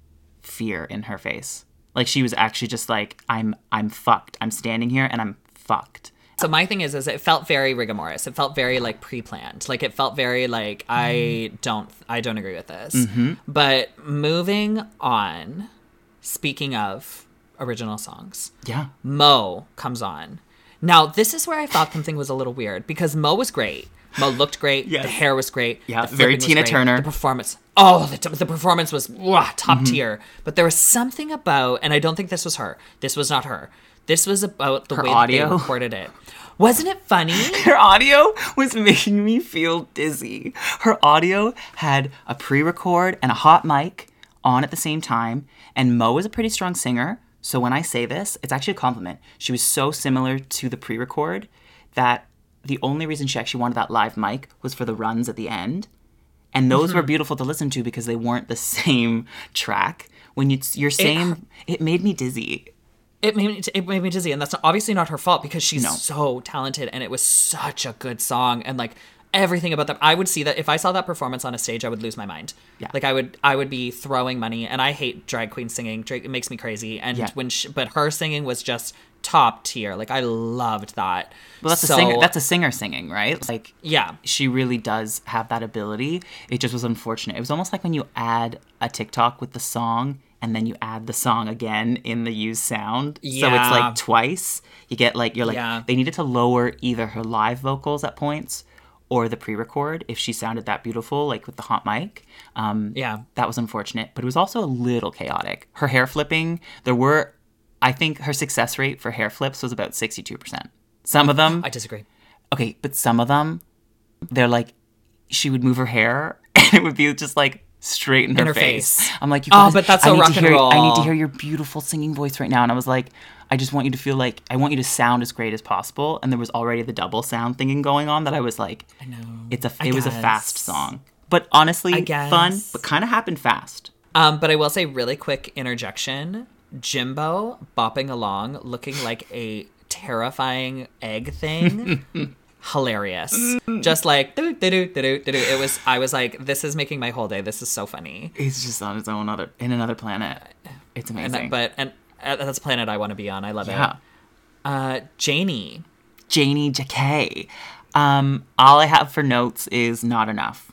fear in her face. Like she was actually just like, I'm I'm fucked. I'm standing here and I'm fucked. So my thing is, is it felt very rigorous. It felt very like pre-planned. Like it felt very like I don't, I don't agree with this. Mm-hmm. But moving on, speaking of original songs, Yeah. Mo comes on. Now this is where I thought something was a little weird, because Mo was great. Mo looked great. Yes. The hair was great. Yeah, the very flipping was Tina great, Turner. The performance. Oh, the, the performance was wah, top Mm-hmm. tier. But there was something about, and I don't think this was her. This was not her. This was about the Her way audio? that they recorded it. Wasn't it funny? Her audio was making me feel dizzy. Her audio had a pre-record and a hot mic on at the same time. And Mo is a pretty strong singer. So when I say this, it's actually a compliment. She was so similar to the pre-record that the only reason she actually wanted that live mic was for the runs at the end. And those were beautiful to listen to because they weren't the same track. When you, you're saying, it, it made me dizzy. It made me it made me dizzy, and that's not, obviously not her fault, because she's No. so talented, and it was such a good song, and like everything about that. I would see that if I saw that performance on a stage, I would lose my mind. Yeah. Like I would I would be throwing money, and I hate drag queen singing. Drag, it makes me crazy. And Yeah. when she, but her singing was just top tier. Like I loved that. Well, that's so, a singer. That's a singer singing, right? Like, yeah. she really does have that ability. It just was unfortunate. It was almost like when you add a TikTok with the song and then you add the song again in the used sound. So it's Yeah. like twice. You get like, you're like, Yeah. they needed to lower either her live vocals at points or the pre-record if she sounded that beautiful, like with the hot mic. Um, Yeah. That was unfortunate, but it was also a little chaotic. Her hair flipping, there were, I think her success rate for hair flips was about sixty-two percent. Some of them, I disagree. okay, but some of them, they're like, she would move her hair and it would be just like straight in her, In her face. face. I'm like, you Oh, guys, but that's I so need rock to and hear, I need to roll. hear your beautiful singing voice right now. And I was like, I just want you to feel like, I want you to sound as great as possible. And there was already the double sound thinking going on that I was like, I know. it's a, I it was a guess. fast song. But honestly, I guess. fun, but kind of happened fast. Um, but I will say, really quick interjection: Jimbo bopping along, looking like a terrifying egg thing. Hilarious. Just like doo, doo, doo, doo, doo, doo. It was. I was like, this is making my whole day. This is so funny. It's just on its own other, in another planet. It's And amazing. that, but and uh, that's a planet I want to be on. I love yeah. it. Uh, Janie. Janie J K. Um, all I have for notes is not enough.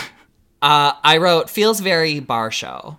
Uh, I wrote feels very bar show.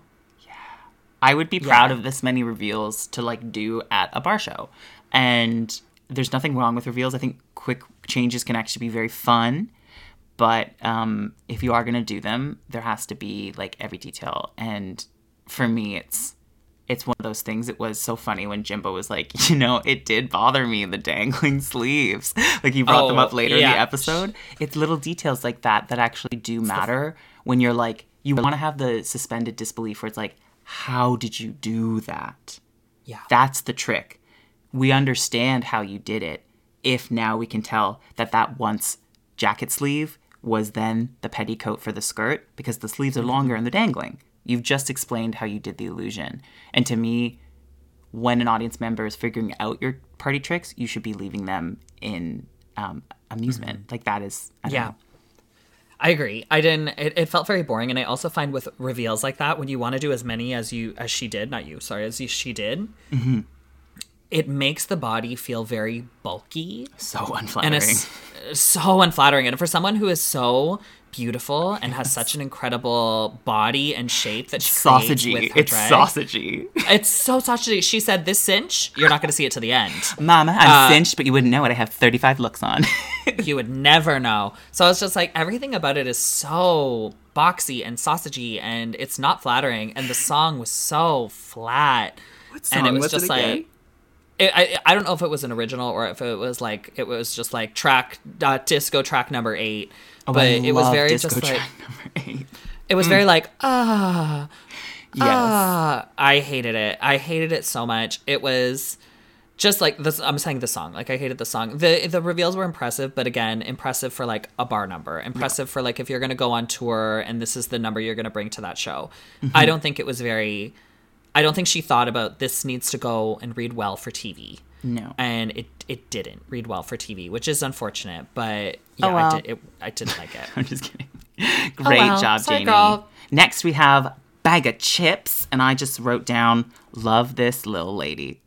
I would be proud Yeah. of this many reveals to like do at a bar show. And there's nothing wrong with reveals. I think quick changes can actually be very fun. But um, if you are going to do them, there has to be like every detail. And for me, it's it's one of those things. It was so funny when Jimbo was like, you know, it did bother me, the dangling sleeves. Like he brought Oh, them up later yeah. in the episode. It's little details like that that actually do matter when you're like, you want to have the suspended disbelief where it's like, how did you do that? Yeah. That's the trick. We understand how you did it if now we can tell that that once jacket sleeve was then the petticoat for the skirt because the sleeves are longer and they're dangling. You've just explained how you did the illusion. And to me, when an audience member is figuring out your party tricks, you should be leaving them in um, amusement. Mm-hmm. Like that is, I don't yeah. know. I agree. I didn't, it, it felt very boring. And I also find with reveals like that, when you want to do as many as you, as she did, not you, sorry, as you, she did, mm-hmm. it makes the body feel very bulky. So unflattering. And it's so unflattering. And for someone who is so beautiful and has such an incredible body and shape that she sausagey. With her it's drag, sausagey. It's so sausagey. She said, this cinch, you're not going to see it to the end. Mama, I'm uh, cinched, but you wouldn't know it. I have thirty-five looks on. You would never know. So it's just like, everything about it is so boxy and sausagey, and it's not flattering. And the song was so flat. What song and it was was just it like... again? It, I I don't know if it was an original or if it was like it was just like track uh, disco track number eight, oh, but I it was love very disco just like track number eight. It was mm. very like ah yes. ah. I hated it. I hated it so much. It was just like this. I'm saying the song. Like I hated the song. the The reveals were impressive, but again, impressive for like a bar number. Impressive yeah. for like if you're gonna go on tour and this is the number you're gonna bring to that show. Mm-hmm. I don't think it was very. I don't think she thought about this needs to go and read well for T V. No. And it it didn't read well for T V, which is unfortunate. But yeah, oh, well. I, did, it, I didn't like it. I'm just kidding. Great oh, well. job, Sorry, Jamie. girl. Next we have Bag of Chips. And I just wrote down, love this little lady.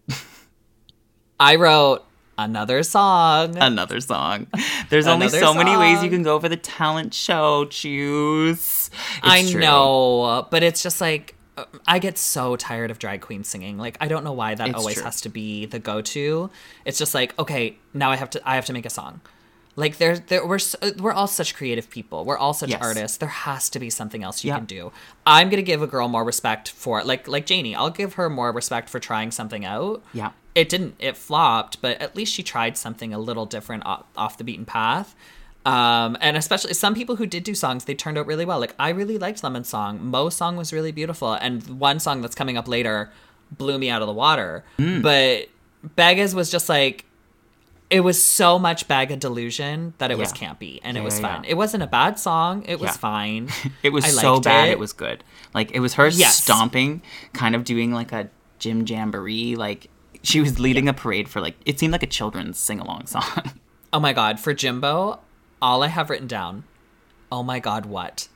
I wrote another song. Another song. There's Another only so song. many ways you can go for the talent show. Choose. It's I true. know, but it's just like, I get so tired of drag queens singing. Like, I don't know why that It's always true. has to be the go-to. It's just like, okay, now I have to I have to make a song. Like, there, there we're we're all such creative people. We're all such Yes. artists. There has to be something else you Yep. can do. I'm gonna give a girl more respect for like like Janie. I'll give her more respect for trying something out. Yeah. It didn't. It flopped, but at least she tried something a little different off, off the beaten path. Um, and especially some people who did do songs, they turned out really well. Like, I really liked Lemon's song. Mo's song was really beautiful. And one song that's coming up later blew me out of the water. Mm. But Bagga's was just like, it was so much Bagga delusion that it yeah. was campy. And yeah, it was yeah, fun. yeah. It wasn't a bad song. It was yeah. fine. It was I so bad it. it was good. Like, it was her yes. stomping, kind of doing like a gym jamboree. Like, she was leading yeah. a parade for like, it seemed like a children's sing-along song. Oh my God. For Jimbo, all I have written down, oh my God, what?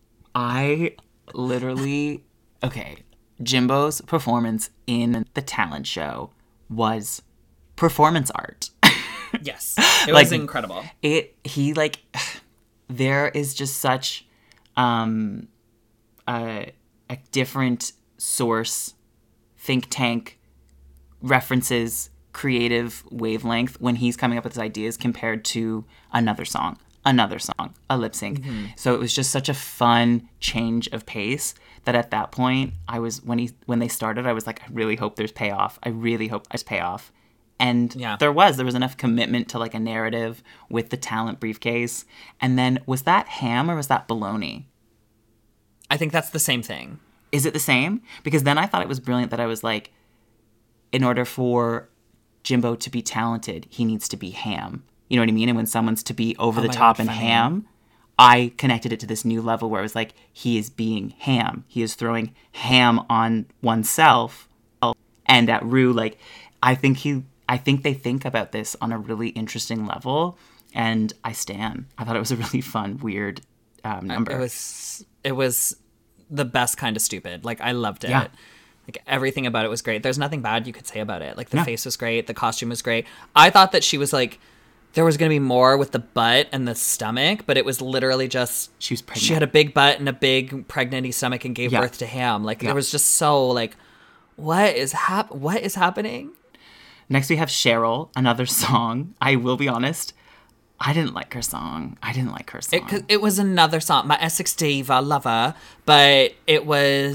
I literally, okay, Jimbo's performance in the talent show was performance art. Yes, it like, was incredible. It, he like, there is just such um, a, a different source, think tank, references, creative wavelength when he's coming up with his ideas compared to another song, another song, a lip sync. Mm-hmm. So it was just such a fun change of pace that at that point I was, when he, when they started, I was like, I really hope there's payoff. I really hope there's payoff. And yeah. there was, there was enough commitment to like a narrative with the talent briefcase. And then was that ham or was that bologna? I think that's the same thing. Is it the same? Because then I thought it was brilliant that I was like, in order for Jimbo to be talented, he needs to be ham. You know what I mean? And when someone's to be over oh the top God, and funny. ham, I connected it to this new level where it was like, he is being ham. He is throwing ham on oneself. And at Rue, like, I think he, I think they think about this on a really interesting level. And I stan. I thought it was a really fun, weird um, number. It was, it was the best kind of stupid. Like, I loved it. Yeah. Like, everything about it was great. There's nothing bad you could say about it. Like, the no. face was great. The costume was great. I thought that she was, like, there was going to be more with the butt and the stomach, but it was literally just... She was pregnant. She had a big butt and a big pregnant-y stomach and gave yeah. birth to him. Like, yeah. it was just so, like, what is hap- What is happening? Next, we have Cheryl, another song. I will be honest, I didn't like her song. I didn't like her song. It, it was another song, my Essex Diva lover, but it was...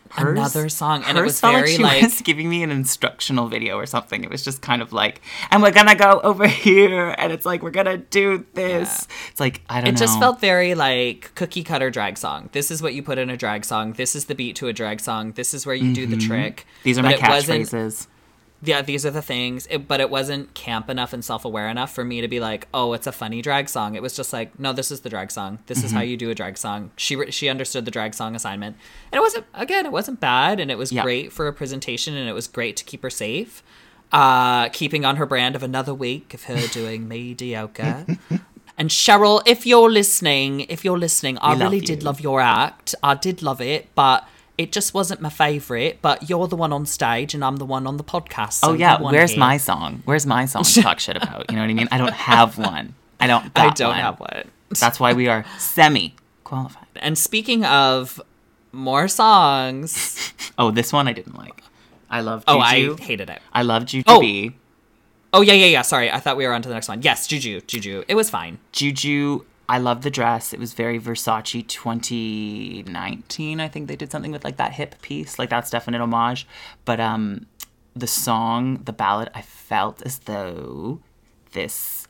Hers, Another song, and it hers was felt very like she like was giving me an instructional video or something. It was just kind of like, and we're gonna go over here, and it's like we're gonna do this. Yeah. It's like I don't it know. It just felt very like cookie cutter drag song. This is what you put in a drag song. This is the beat to a drag song. This is where you mm-hmm. do the trick. These are but my catchphrases. Yeah, these are the things. It, but it wasn't camp enough and self-aware enough for me to be like, oh, it's a funny drag song. It was just like, no, this is the drag song. This mm-hmm. is how you do a drag song. She she understood the drag song assignment. And it wasn't, again, it wasn't bad. And it was yeah. great for a presentation. And it was great to keep her safe. Uh, keeping on her brand of another week of her doing mediocre. And Cheryl, if you're listening, if you're listening, I really you. did love your act. I did love it. But... it just wasn't my favourite, but you're the one on stage and I'm the one on the podcast. So oh, yeah. Where's here. my song? Where's my song to talk shit about? You know what I mean? I don't have one. I don't got I don't one. have one. That's why we are semi-qualified. And speaking of more songs... oh, this one I didn't like. I love Juju. Oh, I hated it. I love Juju oh. B. Oh, yeah, yeah, yeah. Sorry. I thought we were on to the next one. Yes, Juju. Juju. It was fine. Juju... I love the dress. It was very Versace twenty nineteen. I think they did something with like that hip piece. Like that's definite homage. But um, the song, the ballad, I felt as though this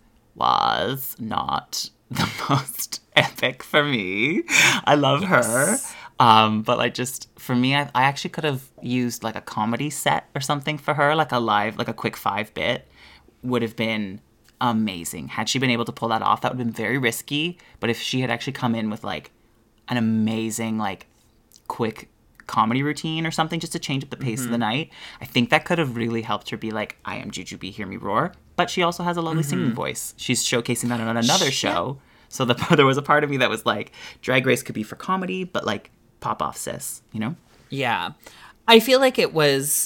was not the most epic for me. I love yes. her. Um, but like just for me, I, I actually could have used like a comedy set or something for her, like a live, like a quick five bit would have been amazing. Had she been able to pull that off, that would have been very risky. But if she had actually come in with like an amazing, like quick comedy routine or something just to change up the pace mm-hmm. of the night, I think that could have really helped her be like, I am Juju B, hear me roar. But she also has a lovely mm-hmm. singing voice. She's showcasing that on another Shit. show. So the, there was a part of me that was like, Drag Race could be for comedy, but like pop off sis, you know? Yeah. I feel like it was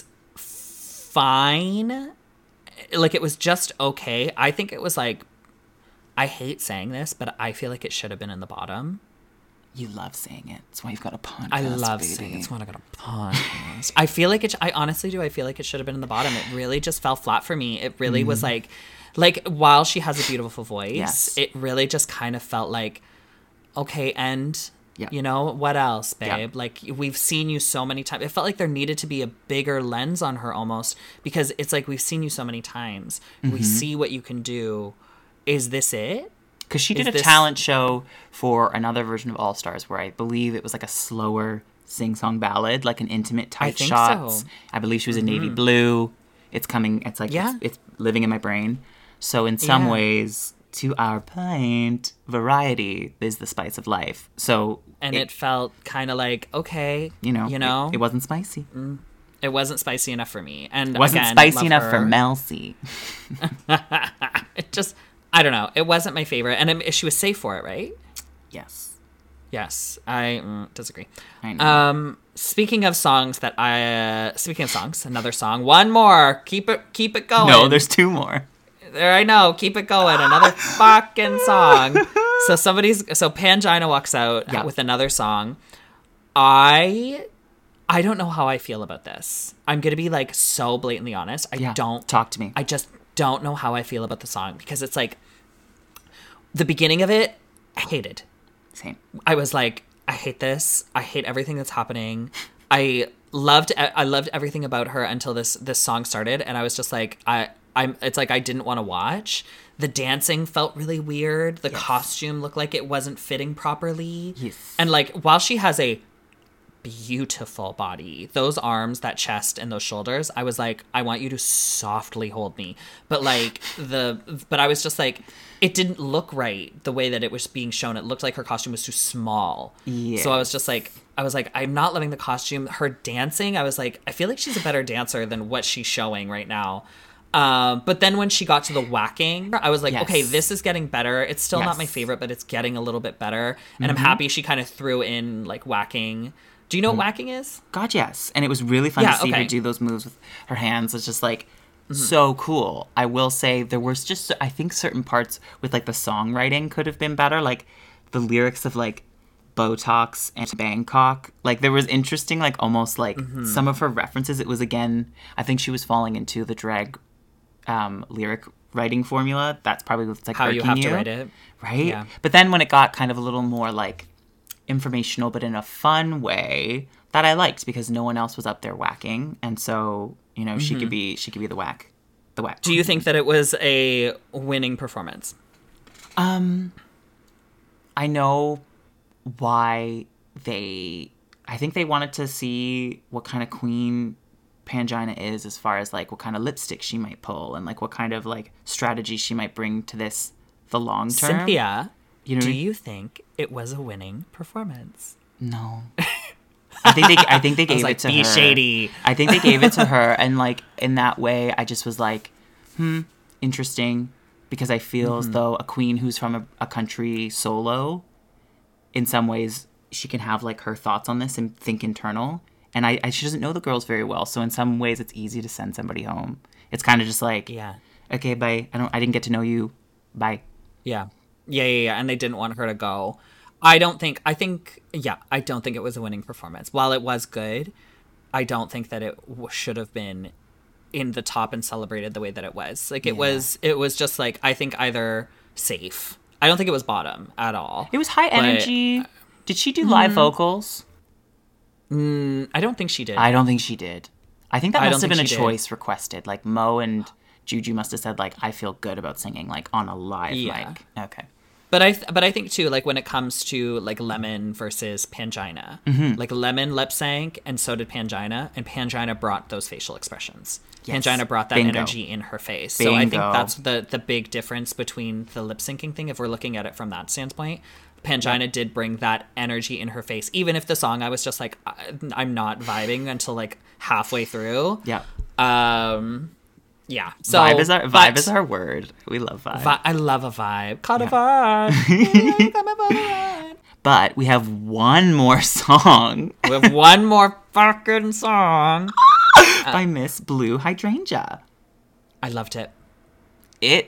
fine. Like, it was just okay. I think it was, like, I hate saying this, but I feel like it should have been in the bottom. You love saying it. That's why you've got a podcast, I love baby. saying it. That's why I got a podcast. I feel like it, I honestly do. I feel like it should have been in the bottom. It really just fell flat for me. It really mm. was, like, like, while she has a beautiful voice, yes. it really just kind of felt like, okay, and... Yeah. You know, what else, babe? Yeah. Like, we've seen you so many times. It felt like there needed to be a bigger lens on her almost, because it's like, we've seen you so many times. Mm-hmm. We see what you can do. Is this it? Because she did Is a this... talent show for another version of All Stars where I believe it was like a slower sing-song ballad, like an intimate tight shots. So. I believe she was in mm-hmm. navy blue. It's coming, it's like, yeah. it's, it's living in my brain. So in some yeah. ways... to our point, variety is the spice of life. So, and it, it felt kind of like, okay, you know, you know, it, it wasn't spicy. Mm, it wasn't spicy enough for me, and it wasn't again, spicy enough her. for Mel C. It just, I don't know, it wasn't my favorite, and it, she was safe for it, right? Yes, yes, I mm, disagree. I know. Um, speaking of songs that I, uh, speaking of songs, another song, one more, keep it, keep it going. No, there's two more. There, I know. Keep it going. Another fucking song. So somebody's so Pangina walks out yeah. with another song. I I don't know how I feel about this. I'm gonna be like so blatantly honest. I yeah. don't talk to me. I just don't know how I feel about the song because it's like the beginning of it, I hated. Same. I was like, I hate this. I hate everything that's happening. I loved I loved everything about her until this this song started, and I was just like, I. I'm, it's like I didn't want to watch. The dancing felt really weird. The yes. costume looked like it wasn't fitting properly. Yes. And like, while she has a beautiful body, those arms, that chest, and those shoulders, I was like, I want you to softly hold me. But like, the, but I was just like, it didn't look right the way that it was being shown. It looked like her costume was too small. Yes. So I was just like, I was like, I'm not loving the costume. Her dancing, I was like, I feel like she's a better dancer than what she's showing right now. Um, but then when she got to the whacking, I was like, yes. okay, this is getting better. It's still yes. not my favorite, but it's getting a little bit better. And mm-hmm. I'm happy she kind of threw in, like, whacking. Do you know mm-hmm. what whacking is? God, yes. And it was really fun yeah, to see okay. her do those moves with her hands. It's just, like, mm-hmm. so cool. I will say there was just, I think certain parts with, like, the songwriting could have been better. Like, the lyrics of, like, Botox and Bangkok. Like, there was interesting, like, almost, like, mm-hmm. some of her references. It was, again, I think she was falling into the drag um lyric writing formula. That's probably what's like how you have you, to write it, right? Yeah. But then when it got kind of a little more like informational but in a fun way, that I liked because no one else was up there whacking, and so you know mm-hmm. she could be she could be the whack, the whack. Do you think that it was a winning performance? Um, I know why they. I think they wanted to see what kind of queen Pangina is, as far as like what kind of lipstick she might pull and like what kind of like strategy she might bring to this the long term. Cynthia, you know, do you think it was a winning performance? No. I think they I think they gave like, it to be her. shady. I think they gave it to her, and like in that way I just was like, hmm, interesting, because I feel mm-hmm. as though a queen who's from a, a country solo, in some ways she can have like her thoughts on this and think internal. And I, I she doesn't know the girls very well, so in some ways it's easy to send somebody home. It's kind of just like, yeah, okay, bye. I don't. I didn't get to know you. Bye. Yeah, yeah, yeah, yeah. And they didn't want her to go. I don't think. I think. Yeah, I don't think it was a winning performance. While it was good, I don't think that it w- should have been in the top and celebrated the way that it was. Like it yeah. was. It was just like I think either safe. I don't think it was bottom at all. It was high but, energy. Did she do live mm, vocals? Mm, I don't think she did. I don't think she did. I think that must have been a choice did. requested. Like Mo and Juju must have said, like, I feel good about singing, like, on a live yeah. mic. Okay. But I, th- but I think too, like when it comes to like Lemon versus Pangina, mm-hmm. like Lemon lip sync, and so did Pangina, and Pangina brought those facial expressions. Yes. Pangina brought that Bingo. energy in her face. Bingo. So I think that's the the big difference between the lip syncing thing. If we're looking at it from that standpoint, Pangina yep. did bring that energy in her face. Even if the song, I was just like, I'm not vibing until like halfway through. Yeah. Um. Yeah. So vibe is our vibe but, is our word. We love vibe. Vi- I love a vibe. Caught yeah. a vibe. But we have one more song. We have one more fucking song by uh, Miss Blue Hydrangea. I loved it. It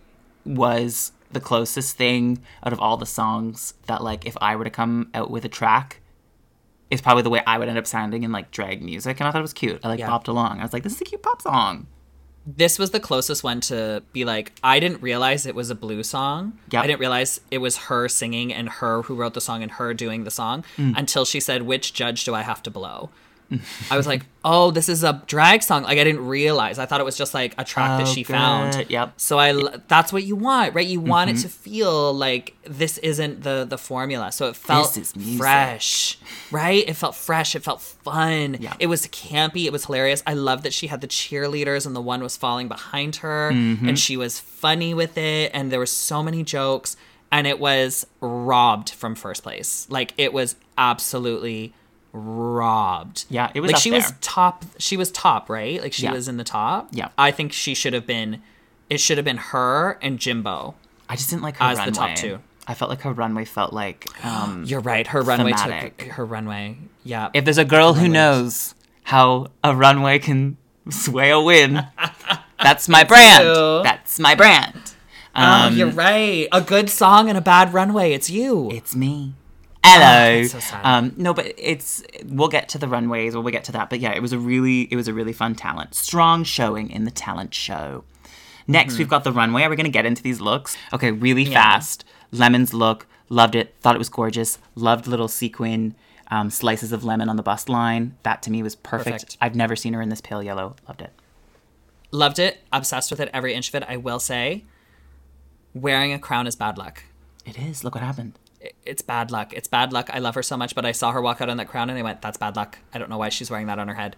was the closest thing out of all the songs that, like, if I were to come out with a track, it's probably the way I would end up sounding in like drag music, and I thought it was cute. I like yeah. popped along. I was like, this is a cute pop song. This was the closest one to be like, I didn't realize it was a Blue song. Yep. I didn't realize it was her singing and her who wrote the song and her doing the song mm. until she said, which judge do I have to blow? I was like, oh, this is a drag song. Like, I didn't realize. I thought it was just like a track oh, that she good. found. Yep. So I, that's what you want, right? You want mm-hmm. it to feel like this isn't the, the formula. So it felt fresh, right? It felt fresh. It felt fun. Yep. It was campy. It was hilarious. I love that she had the cheerleaders and the one was falling behind her mm-hmm. and she was funny with it. And there were so many jokes and it was robbed from first place. Like, it was absolutely robbed. Yeah, it was like up she there. was top. She was top, right? Like she yeah. was in the top. Yeah, I think she should have been. It should have been her and Jimbo. I just didn't like her as runway. the top two. I felt like her runway felt like. Um, You're right. Her runway thematic. took her runway. Yeah. If there's a girl who knows how a runway can sway a win, that's my brand. You. That's my brand. Um, oh, you're right. A good song and a bad runway. It's you. It's me. Hello. Oh, so sad. Um, no, but it's we'll get to the runways or we'll get to that. But yeah, it was a really it was a really fun talent. Strong showing in the talent show. Next, mm-hmm. we've got the runway. Are we going to get into these looks? Okay, really yeah. fast. Lemon's look, loved it. Thought it was gorgeous. Loved little sequin um, slices of lemon on the bust line. That to me was perfect. perfect. I've never seen her in this pale yellow. Loved it. Loved it. Obsessed with it. Every inch of it. I will say, wearing a crown is bad luck. It is. Look what happened. It's bad luck. It's bad luck. I love her so much, but I saw her walk out on that crown and I went, that's bad luck. I don't know why she's wearing that on her head.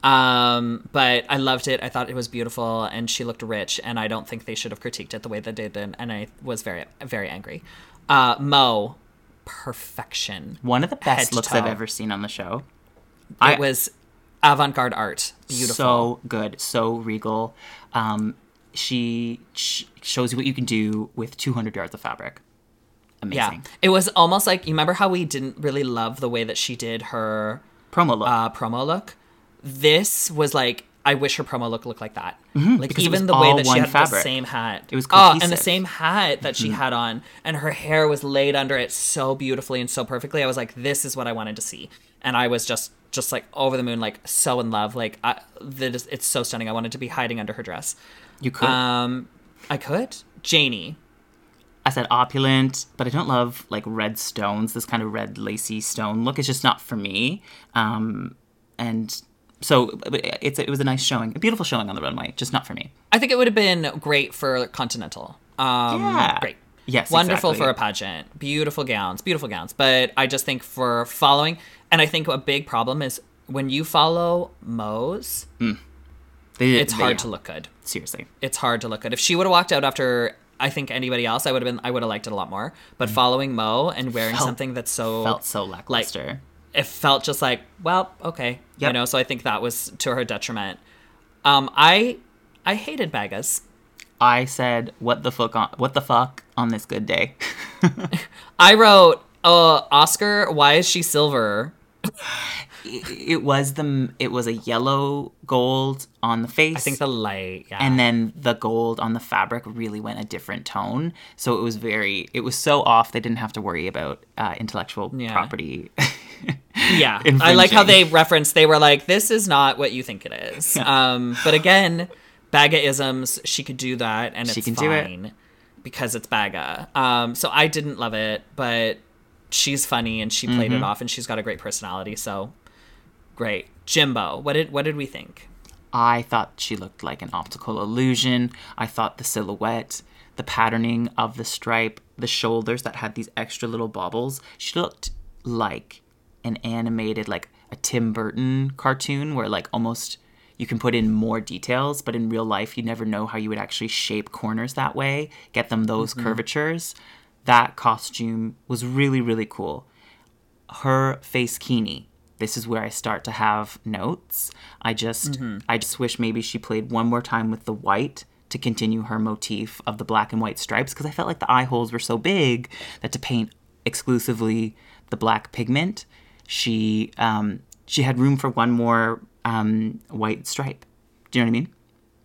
Um, but I loved it. I thought it was beautiful and she looked rich and I don't think they should have critiqued it the way they did. And, and I was very, very angry. Uh, Mo, perfection. One of the best looks I've ever seen on the show. It I, was avant-garde art. Beautiful. So good. So regal. Um, she sh- shows you what you can do with two hundred yards of fabric. Amazing. Yeah. It was almost like, you remember how we didn't really love the way that she did her promo look? Uh, promo look. This was like, I wish her promo look looked like that. Mm-hmm, like even the way that she had fabric. the same hat. It was cohesive. Oh, and the same hat that she mm-hmm. had on, and her hair was laid under it so beautifully and so perfectly. I was like, this is what I wanted to see, and I was just, just like over the moon, like so in love. Like I, this, it's so stunning. I wanted to be hiding under her dress. You could. Um, I could. Janie. I said opulent, but I don't love like red stones. This kind of red lacy stone look is just not for me. Um, and so it's it was a nice showing, a beautiful showing on the runway, just not for me. I think it would have been great for Continental. Um, Yeah. Great. Yes, Wonderful exactly. for a pageant. Beautiful gowns, beautiful gowns. But I just think for following, and I think a big problem is when you follow Mo's, They- it's they- hard to look good. Seriously. It's hard to look good. If she would have walked out after, I think anybody else, I would have been, I would have liked it a lot more. But following Mo and wearing Felt- something that's so Felt so like, lackluster. it felt just like, well, okay, you Yep. know. So I think that was to her detriment. Um, I, I hated Bagas. I said, "What the fuck on what the fuck on this good day?" I wrote, uh, Oscar, why is she silver? it, it was the it was a yellow gold on the face. I think the light, yeah. and then the gold on the fabric really went a different tone. So it was very, it was so off they didn't have to worry about uh, intellectual Yeah. property. Yeah, I like how infringing. they referenced, they were like, this is not what you think it is. Yeah. Um, but again, Baga-isms, she could do that, and She it's can do it. fine because it's Baga. Um, so I didn't love it, but she's funny, and she played Mm-hmm. it off, and she's got a great personality, so great. Jimbo, what did what did we think? I thought she looked like an optical illusion. I thought the silhouette, the patterning of the stripe, the shoulders that had these extra little baubles, she looked like an animated, like a Tim Burton cartoon where like almost you can put in more details, but in real life you never know how you would actually shape corners that way, get them those curvatures. That costume was really, really cool. Her face kini. This is where I start to have notes. I just I just wish maybe she played one more time with the white to continue her motif of the black and white stripes, because I felt like the eye holes were so big that to paint exclusively the black pigment, she um, she had room for one more um, white stripe. Do you know what I mean?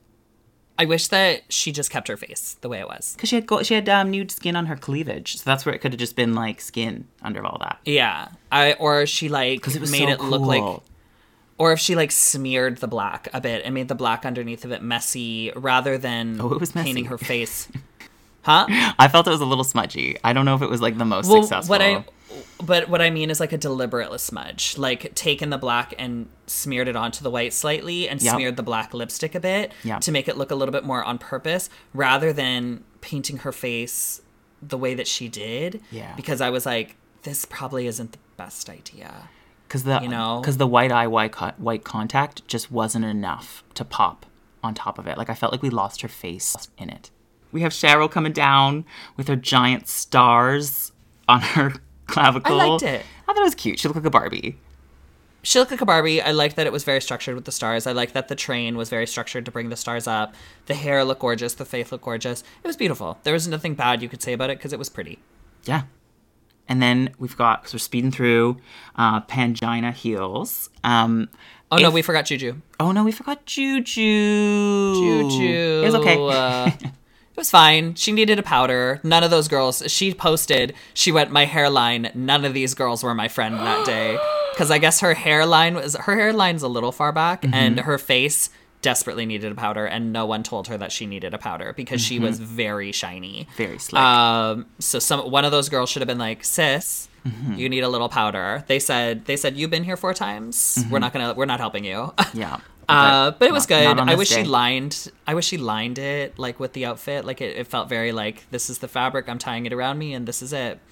I wish that she just kept her face the way it was. Because she had go- she had um, nude skin on her cleavage, so that's where it could have just been like skin under all that. Yeah, I or she like 'Cause it was made so it look like, cool. or if she like smeared the black a bit and made the black underneath of it messy rather than Oh, it was messy. painting her face. Huh? I felt it was a little smudgy. I don't know if it was like the most Well, successful. what I, but what I mean is like a deliberate smudge, like taken the black and smeared it onto the white slightly and Yep. smeared the black lipstick a bit Yep. to make it look a little bit more on purpose rather than painting her face the way that she did. Yeah. Because I was like, this probably isn't the best idea. Because the you know? because the white eye white co- white contact just wasn't enough to pop on top of it. Like I felt like we lost her face in it. We have Cheryl coming down with her giant stars on her clavicle. I liked it. I thought it was cute. She looked like a Barbie. She looked like a Barbie. I liked that it was very structured with the stars. I liked that the train was very structured to bring the stars up. The hair looked gorgeous. The face looked gorgeous. It was beautiful. There was nothing bad you could say about it because it was pretty. Yeah. And then we've got, because we're speeding through, uh, Pangina heels. Um, Oh, no, if- we forgot Juju. Oh, no, we forgot Juju. Juju. It was okay. uh, it was fine. She needed a powder. None of those girls. She posted, she went, my hairline, none of these girls were my friend that day. Because I guess her hairline was, her hairline's a little far back, Mm-hmm. and her face desperately needed a powder, and no one told her that she needed a powder because she was very shiny. Very slick. Um, so some one of those girls should have been like, sis, Mm-hmm. you need a little powder. They said, they said, you've been here four times. We're not gonna, we're not helping you. yeah. Uh, but it was not- good. not on I this wish day. she lined. I wish she lined it like with the outfit. Like it, it felt very like, this is the fabric. I'm tying it around me, and this is it.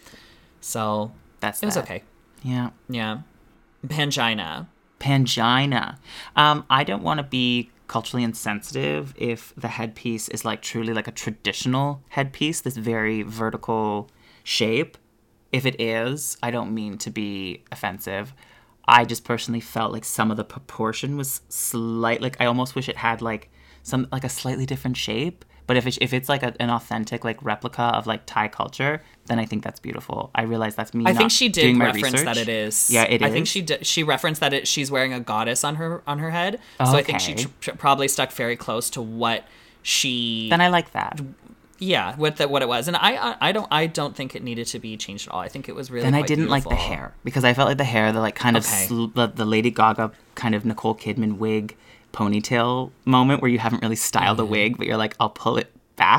So That's it was that. okay. Yeah. Yeah, Pangina. Pangina. Um, I don't want to be culturally insensitive if the headpiece is like truly like a traditional headpiece, this very vertical shape. If it is, I don't mean to be offensive. I just personally felt like some of the proportion was slight. Like I almost wish it had like some like a slightly different shape. But if it's, if it's like a, an authentic like replica of like Thai culture, then I think that's beautiful. I realize that's me. I not think she did doing my reference research. that it is. Yeah, it I think is. she did. She referenced that it. She's wearing a goddess on her on her head. So I think she Okay. tr- tr- probably stuck very close to what she. Then I like that. yeah, what the, what it was, and I, I I don't I don't think it needed to be changed at all. I think it was really. Then I quite didn't like the beautiful. hair because I felt like the hair, the like kind of Okay. sl- the, the Lady Gaga kind of Nicole Kidman wig ponytail moment where you haven't really styled a wig, but you're like, I'll pull it back.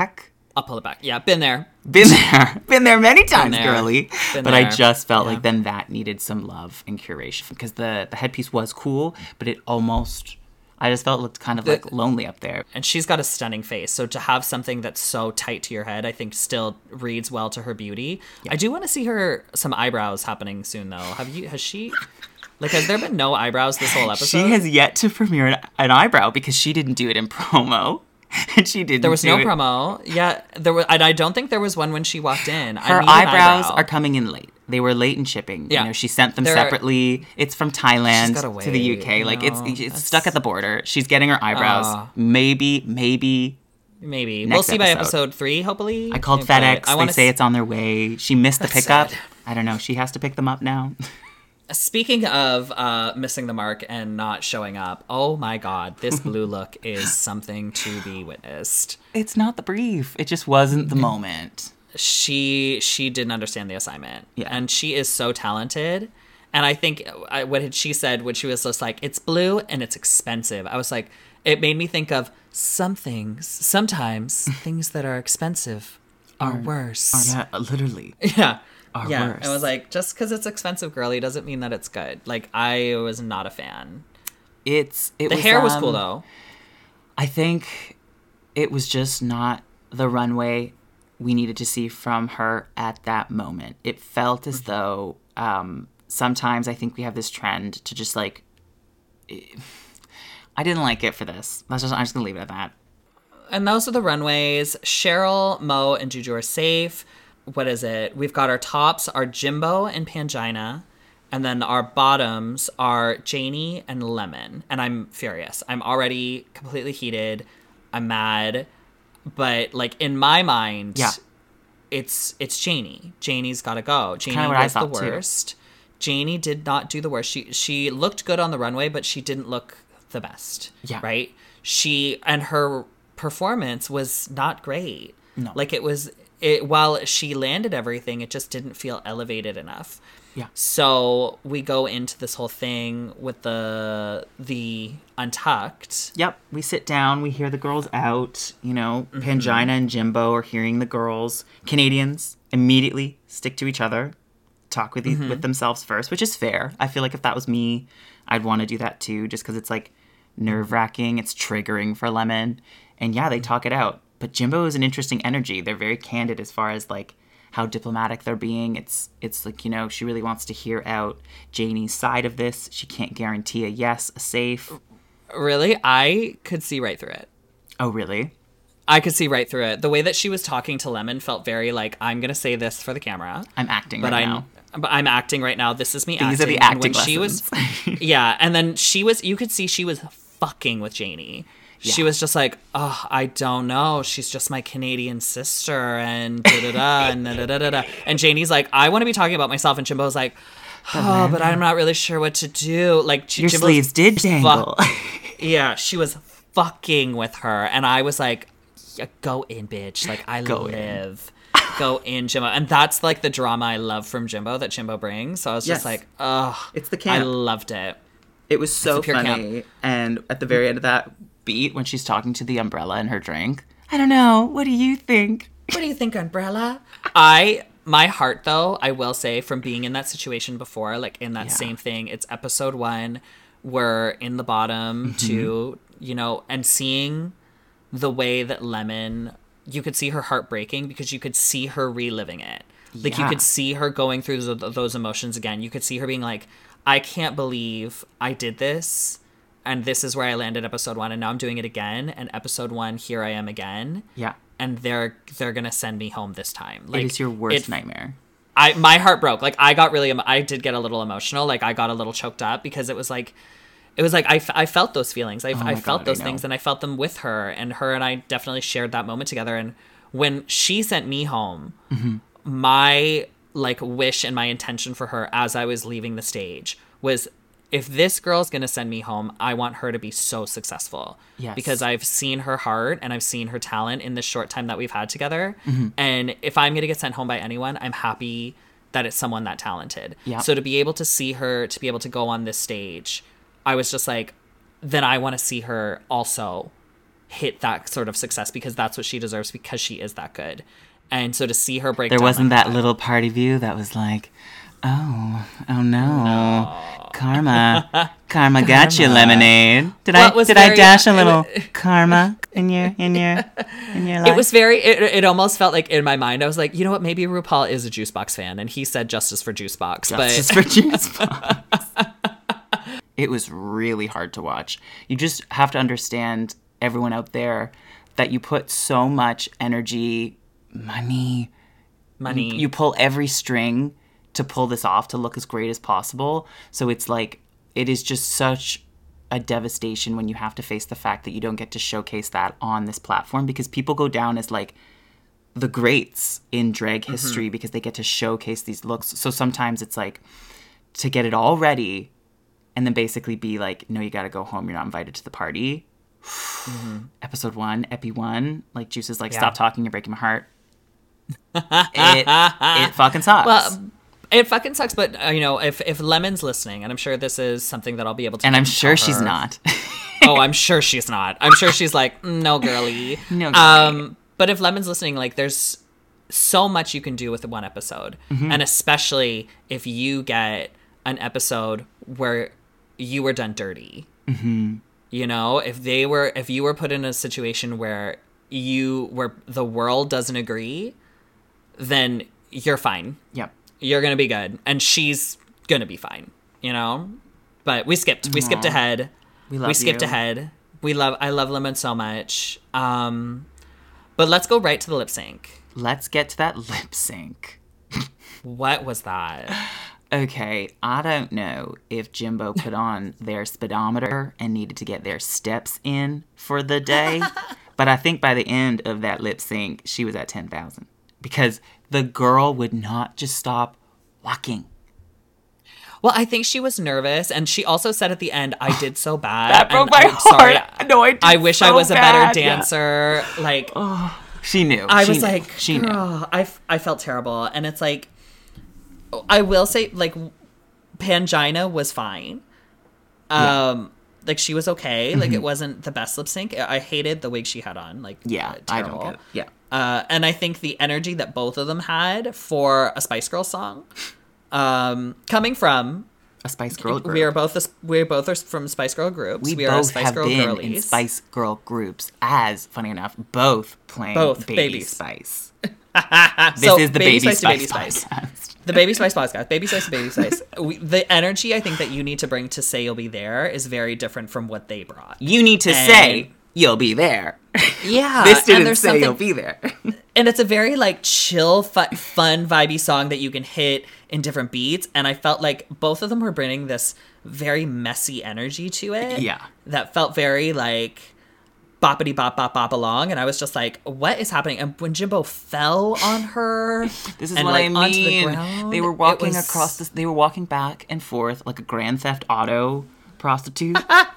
I'll pull it back. Yeah, been there. Been there. Been there many times, there. girly. Been but there. I just felt Yeah. like then that needed some love and curation. Because the, the headpiece was cool, but it almost... I just felt it looked kind of, like, The- lonely up there. And she's got a stunning face. So to have something that's so tight to your head, I think still reads well to her beauty. I do want to see her some eyebrows happening soon, though. Have you? Has she? Like, has there been no eyebrows this whole episode? She has yet to premiere an, an eyebrow because she didn't do it in promo. And she didn't There was do no it. promo. Yeah, there was, and I don't think there was one when she walked in. I Her need an eyebrows eyebrow. are coming in late. They were late in shipping. Yeah. You know, she sent them They're- separately. It's from Thailand gotta to the U wait, K. you Like, it's know, it's that's- stuck at the border. She's getting her eyebrows. Ah. maybe, maybe. Maybe Next we'll see by episode. episode three. Hopefully, I called But FedEx. I They want say to. it's on their way. She missed the That's pickup. sad. I don't know. She has to pick them up now. Speaking of uh, missing the mark and not showing up, oh my god, this blue look is something to be witnessed. It's not the brief. It just wasn't the moment. She she didn't understand the assignment, Yeah. and she is so talented. And I think I, what had she said when she was just like, "It's blue and it's expensive." I was like, it made me think of some things. Sometimes things that are expensive are worse. Yeah, literally. Yeah. Are yeah. worse. I was like, just because it's expensive, girly, doesn't mean that it's good. Like, I was not a fan. It's it The was, hair was um, cool, though. I think it was just not the runway we needed to see from her at that moment. It felt as Mm-hmm. though um, sometimes I think we have this trend to just like. I didn't like it for this. That's just I'm just gonna leave it at that. And those are the runways. Cheryl, Mo, and Juju are safe. What is it? We've got our tops are Jimbo and Pangina. And then our bottoms are Janie and Lemon. And I'm furious. I'm already completely heated. I'm mad. But, like, in my mind, Yeah. it's it's Janie. Janie's got to go. Janie kinda what I was the thought, too. worst. Janie did not do the worst. She she looked good on the runway, but she didn't look the best. Yeah. Right? She and her performance was not great. No. Like it was it while she landed everything, it just didn't feel elevated enough. Yeah. So we go into this whole thing with the the Untucked. Yep, we sit down, we hear the girls out, you know, Mm-hmm. Pangina and Jimbo are hearing the girls. Canadians immediately stick to each other, talk with, e- Mm-hmm. with themselves first, which is fair. I feel like if that was me, I'd want to do that too, just because it's like nerve-wracking, it's triggering for Lemon. And yeah, they talk it out. But Jimbo is an interesting energy. They're very candid as far as like how diplomatic they're being. It's it's like, you know, she really wants to hear out Janie's side of this. She can't guarantee a yes, a safe. Really? I could see right through it. Oh, really? I could see right through it. The way that she was talking to Lemon felt very like, I'm going to say this for the camera. I'm acting But right I'm now. but I'm acting right now. This is me These acting. are the And acting when she was Yeah, and then she was you could see she was fucking with Janie. She Yeah. was just like, oh, I don't know. She's just my Canadian sister and da da da and da da da da. And Janie's like, I want to be talking about myself. And Jimbo's like, oh, but I'm not really sure what to do. Like, Your Jimbo's sleeves did dangle. Yeah, she was fucking with her, and I was like, yeah, "Go in, bitch! Like I Go in. live, go in, Jimbo." And that's like the drama I love from Jimbo that Jimbo brings. So I was Yes. just like, "Oh, It's the I camp. loved it." It was so the pure funny. And at the very end of that beat, when she's talking to the umbrella in her drink, I don't know. What do you think? What do you think, Umbrella? I my heart though, I will say, from being in that situation before, like in that Yeah. same thing, it's episode one. We're in the bottom Mm-hmm. two, you know, and seeing the way that Lemon, you could see her heart breaking because you could see her reliving it. Like you Yeah. could see her going through those, those emotions again. You could see her being like, I can't believe I did this. And this is where I landed episode one. And now I'm doing it again. And episode one, here I am again. Yeah. And they're they're gonna send me home this time. Like, it is your worst it- nightmare. I my heart broke. Like I got really, emo- I did get a little emotional. Like I got a little choked up because it was like, it was like I, f- I felt those feelings. I, Oh I my felt God, I those know. things, and I felt them with her. And her and I definitely shared that moment together. And when she sent me home, Mm-hmm. my like wish and my intention for her as I was leaving the stage was, if this girl's gonna send me home, I want her to be so successful. Yes. Because I've seen her heart and I've seen her talent in the short time that we've had together. Mm-hmm. And if I'm gonna get sent home by anyone, I'm happy that it's someone that talented. Yeah. So to be able to see her, to be able to go on this stage, I was just like, then I want to see her also hit that sort of success because that's what she deserves because she is that good. And so to see her break there down wasn't like that, that little part of you that was like, oh, oh no, no. karma, karma got you, lemonade. Did well, I did very, I dash a little was, karma in your in your in your life? It was very. It, it almost felt like in my mind I was like, you know what? Maybe RuPaul is a Juicebox fan, and he said justice for Juicebox. Justice but... for Juicebox. It was really hard to watch. You just have to understand, everyone out there, that you put so much energy, money, money. You, you pull every string to pull this off to look as great as possible. So it's like, it is just such a devastation when you have to face the fact that you don't get to showcase that on this platform, because people go down as like the greats in drag history mm-hmm. because they get to showcase these looks. So sometimes it's like to get it all ready and then basically be like, no, you got to go home. You're not invited to the party. Mm-hmm. Episode one, Epi one, like Juice is like, yeah. Stop talking, you're breaking my heart. it, it fucking sucks. Well, it fucking sucks, but uh, you know, if if Lemon's listening, and I'm sure this is something that I'll be able to, and I'm sure she's her. not. Oh, I'm sure she's not. I'm sure she's like, no, girly, no. Girly. Um, but if Lemon's listening, like, there's so much you can do with one episode, mm-hmm. and especially if you get an episode where you were done dirty. Mm-hmm. You know, if they were, if you were put in a situation where you, where the world doesn't agree, then you're fine. Yep. You're going to be good. And she's going to be fine, you know? But we skipped. We Aww. skipped ahead. We love We skipped you. ahead. We love, I love Lemon so much. Um, but let's go right to the lip sync. Let's get to that lip sync. What was that? Okay, I don't know if Jimbo put on their speedometer and needed to get their steps in for the day, but I think by the end of that lip sync, she was at ten thousand. Because the girl would not just stop walking. Well, I think she was nervous, and she also said at the end, I did so bad. That broke my I'm heart. Sorry. No, I did I wish so I was a bad. better dancer. Yeah. Like, oh, she knew. I she was knew. like, she girl, knew. I, I felt terrible. And it's like, I will say, like, Pangina was fine. Um, yeah. Like, she was okay. Mm-hmm. Like, it wasn't the best lip sync. I hated the wig she had on. Like, yeah, uh, terrible. I don't get it. Yeah. Uh, and I think the energy that both of them had for a Spice Girl song, um, coming from a Spice Girl group. We are both a, we are both are from Spice Girl groups. We, we both are Spice have Girl been girlies. in Spice Girl groups. As funny enough, both playing both Baby babies. Spice. This so, is the Baby, Baby Spice, Spice, Baby Spice. podcast. The Baby Spice podcast. Baby Spice to Baby Spice. We, the energy I think that you need to bring to Say You'll Be There is very different from what they brought. You need to and, say you'll be there. Yeah. This didn't say you'll be there. And it's a very like chill, fu- fun, vibey song that you can hit in different beats. And I felt like both of them were bringing this very messy energy to it. Yeah. That felt very like boppity bop bop bop along, and I was just like, what is happening? And when Jimbo fell on her, this is and, what like, I mean. Onto the ground, they were walking was... across this. They were walking back and forth like a Grand Theft Auto prostitute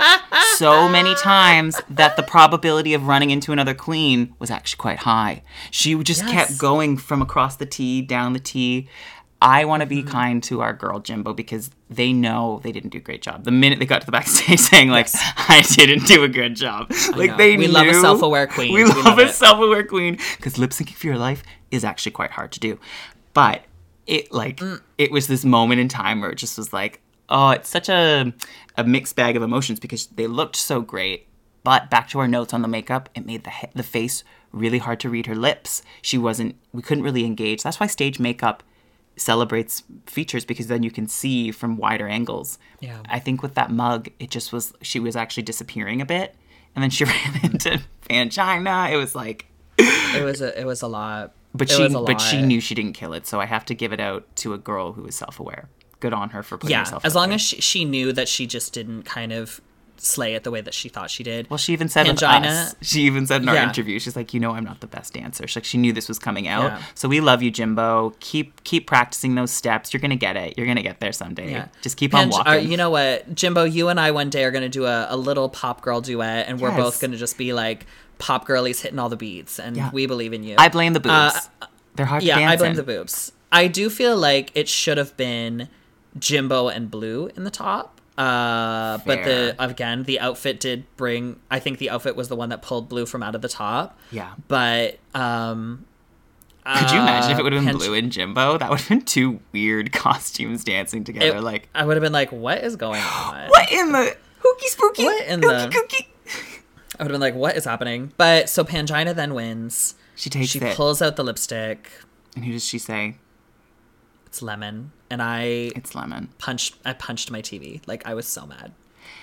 so many times that the probability of running into another queen was actually quite high. She just yes. kept going from across the T, down the T. I want to be mm-hmm. kind to our girl Jimbo because they know they didn't do a great job. The minute they got to the backstage saying like, yes. I didn't do a good job. I like know. they we knew. love a self-aware queen. We, we love, love a it. self-aware queen because lip syncing for your life is actually quite hard to do. But it like, mm. it was this moment in time where it just was like, oh, it's such a, a mixed bag of emotions because they looked so great. But back to our notes on the makeup, it made the he- the face really hard to read her lips. She wasn't, we couldn't really engage. That's why stage makeup celebrates features because then you can see from wider angles. Yeah. I think with that mug, it just was, she was actually disappearing a bit. And then she ran into Pangina. It was like... it was a, it was a lot. But it she was a but lot. she knew she didn't kill it. So I have to give it out to a girl who is self-aware. Good on her for putting yeah, herself as out long there. as she, she knew that she just didn't kind of slay it the way that she thought she did. Well, she even said Pangina, with us, she even said in our yeah. interview, she's like, you know, I'm not the best dancer. She's like, she knew this was coming out. Yeah. So we love you, Jimbo. Keep keep practicing those steps. You're gonna get it. You're gonna get there someday. Yeah. Just keep Pan- on walking. Uh, you know what, Jimbo? You and I one day are gonna do a, a little pop girl duet, and we're yes. both gonna just be like pop girlies hitting all the beats, and yeah. we believe in you. I blame the boobs. Uh, They're hard yeah, to dance I blame in. the boobs. I do feel like it should have been Jimbo and Blue in the top. Uh, but the Fair. again, the outfit did bring. I think the outfit was the one that pulled Blue from out of the top. Yeah. But um, Could you imagine if it uh, would have been Pan- Blue and Jimbo? That would have been two weird costumes dancing together. it- like, I would have been like, "What is going on? what in the hooky spooky? What in hooky the- cookie? I would have been like, "What is happening?" But so Pangina then wins. She takes She it. pulls out the lipstick. And who does she say? It's lemon, and I It's lemon. punched. I punched my T V. Like I was so mad.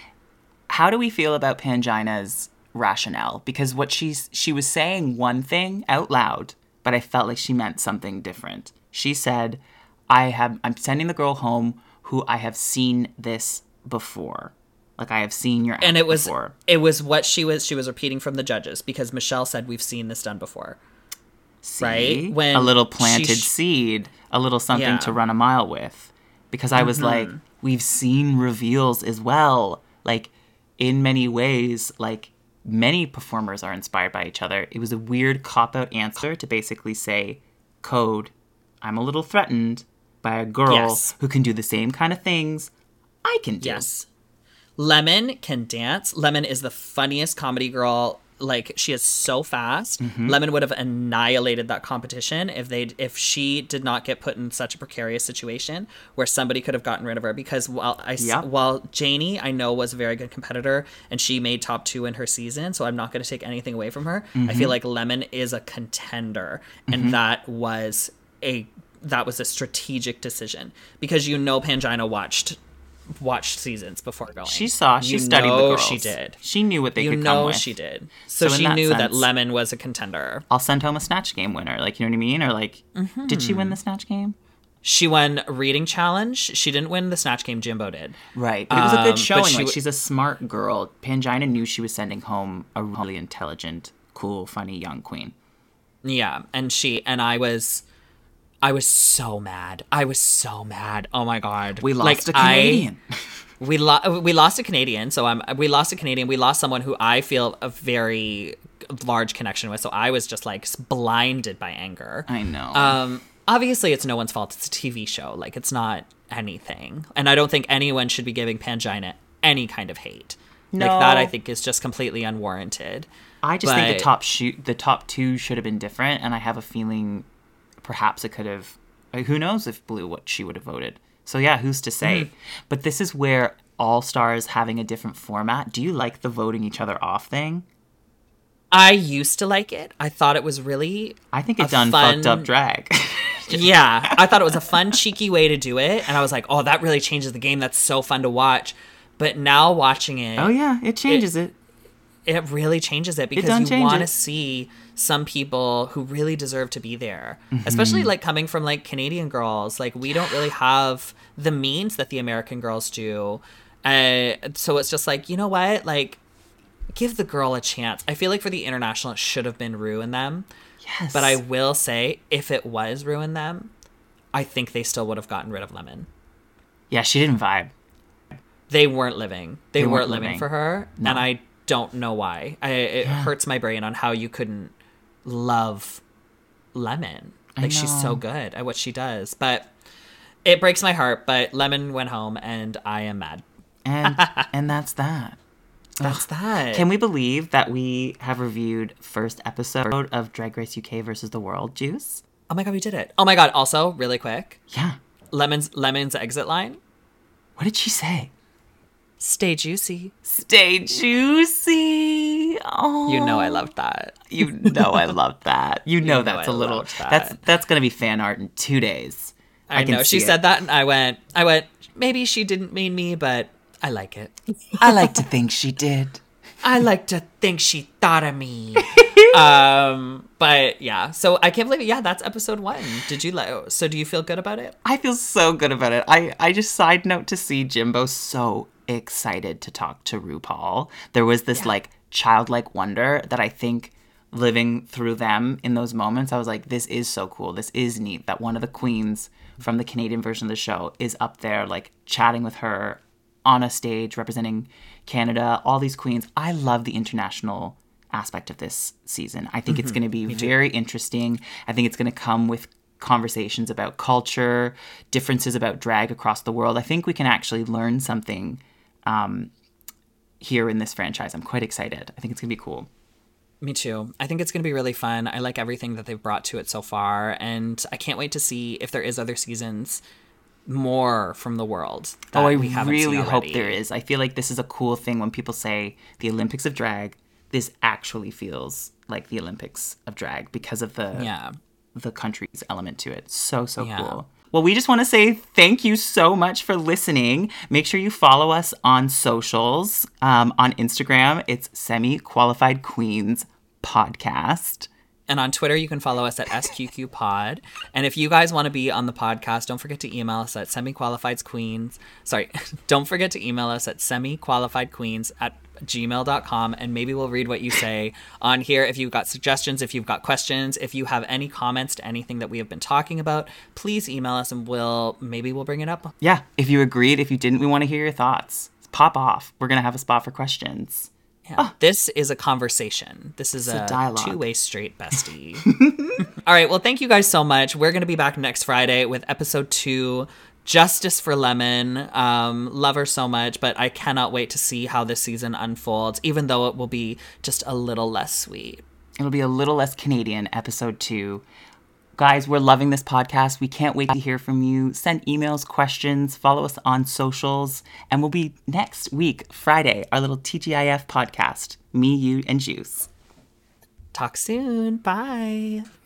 How do we feel about Pangina's rationale? Because what she's she was saying one thing out loud, but I felt like she meant something different. She said, "I have I'm sending the girl home who I have seen this before. Like I have seen your act And it was before." it was what she was she was repeating from the judges because Michelle said we've seen this done before. See? Right? When a little she planted sh- seed, a little something Yeah. to run a mile with. Because I was like, we've seen reveals as well. Like, in many ways, like, many performers are inspired by each other. It was a weird cop-out answer to basically say, Code, I'm a little threatened by a girl Yes. who can do the same kind of things I can do. Yes. Lemon can dance. Lemon is the funniest comedy girl. Like she is so fast. Mm-hmm. Lemon would have annihilated that competition if they if she did not get put in such a precarious situation where somebody could have gotten rid of her. Because while I s- Yep. while Janie I know was a very good competitor and she made top two in her season, so I'm not going to take anything away from her. I feel like Lemon is a contender, and that was a that was a strategic decision because you know Pangina watched. watched seasons before going. She saw, she you studied know the girls. she did. She knew what they You could come know with. she did. So, So in she that knew that sense- Lemon was a contender. I'll send home a Snatch Game winner. Like, you know what I mean? Or like, did she win the Snatch Game? She won reading challenge. She didn't win the Snatch Game. Jimbo did. Right. But it was a Um, good but showing. she Like, w- she's a smart girl. Pangina knew she was sending home a really intelligent, cool, funny young queen. Yeah, and she and I was, I was so mad. I was so mad. Oh my god. We lost Like, a Canadian. I, we lo- we lost a Canadian. So I'm we lost a Canadian. We lost someone who I feel a very large connection with. So I was just like blinded by anger. I know. Um, obviously, it's no one's fault. It's a T V show. Like, it's not anything. And I don't think anyone should be giving Pangina any kind of hate. No. Like, that I think is just completely unwarranted. I just think but- the top shoot, the top two should have been different, and I have a feeling perhaps it could have. Like, who knows if Blue what she would have voted? So yeah, who's to say? Mm-hmm. But this is where All Stars having a different format. Do you like the voting each other off thing? I used to like it. I thought it was really I think a it done fun- fucked up drag. yeah, I thought it was a fun, cheeky way to do it. And I was like, oh, that really changes the game. That's so fun to watch. But now watching it, Oh yeah, it changes it. it really changes it because done you change want to it. see some people who really deserve to be there, Mm-hmm. especially like coming from like Canadian girls. Like we don't really have the means that the American girls do. Uh, so it's just like, you know what? Like, give the girl a chance. I feel like for the international, it should have been Rue and them. Yes. But I will say, if it was Rue and them, I think they still would have gotten rid of Lemon. Yeah, she didn't vibe. They weren't living. They, They weren't, weren't living, living. for her, No. and I don't know why. I, it Yeah. hurts my brain on how you couldn't love Lemon. I Like she's so know. good at what she does, but it breaks my heart. But Lemon went home, and I am mad. And and that's that. That's that. Can we believe that we have reviewed first episode of Drag Race U K versus the World Juice? Oh my god, we did it. Oh my god. Also, really quick, Yeah. Lemon's Lemon's exit line: What did she say? "Stay juicy." Stay juicy. Oh, You know I loved that. You know I love that. You know know that's I a little. loved that. That's that's gonna be fan art in two days. I, can know she see said it. that, and I went, I went. Maybe she didn't mean me, but I like it. I like to think she did. I like to think she thought of me. um, but yeah, so I can't believe it. Yeah, that's episode one. Did you like? So do you feel good about it? I feel so good about it. I, I just side note to see Jimbo so excited to talk to RuPaul. There was this like childlike wonder that I think living through them in those moments, I was like, this is so cool. This is neat that one of the queens from the Canadian version of the show is up there like chatting with her on a stage representing Canada, all these queens. I love the international aspect of this season. I think it's going to be very interesting. I think it's going to come with conversations about culture, differences about drag across the world. I think we can actually learn something um, here in this franchise. I'm quite excited. I think it's going to be cool. Me too. I think it's going to be really fun. I like everything that they've brought to it so far, and I can't wait to see if there is other seasons more from the world. Oh, I really hope there is. I feel like this is a cool thing when people say the Olympics of drag. This actually feels like the Olympics of drag because of the yeah. the country's element to it. So, so yeah. cool. Well, we just want to say thank you so much for listening. Make sure you follow us on socials. Um, on Instagram, it's Semi Qualified Queens Podcast. And on Twitter, you can follow us at S Q Q Pod. And if you guys want to be on the podcast, don't forget to email us at semiqualifiedqueens. Sorry, don't forget to email us at semiqualifiedqueens at gmail dot com, and maybe we'll read what you say on here. If you've got suggestions, if you've got questions, if you have any comments to anything that we have been talking about, please email us and we'll maybe we'll bring it up. Yeah, if you agreed, if you didn't, we want to hear your thoughts. Pop off. We're going to have a spot for questions. Yeah. Oh. This is a conversation. This is a, a two-way straight bestie. All right, well, thank you guys so much. We're going to be back next Friday with episode two, Justice for Lemon. Um, love her so much, but I cannot wait to see how this season unfolds, even though it will be just a little less sweet. It'll be a little less Canadian, episode two. Guys, we're loving this podcast. We can't wait to hear from you. Send emails, questions, follow us on socials, and we'll be next week, Friday, our little T G I F podcast. Me, you, and Juice. Talk soon. Bye.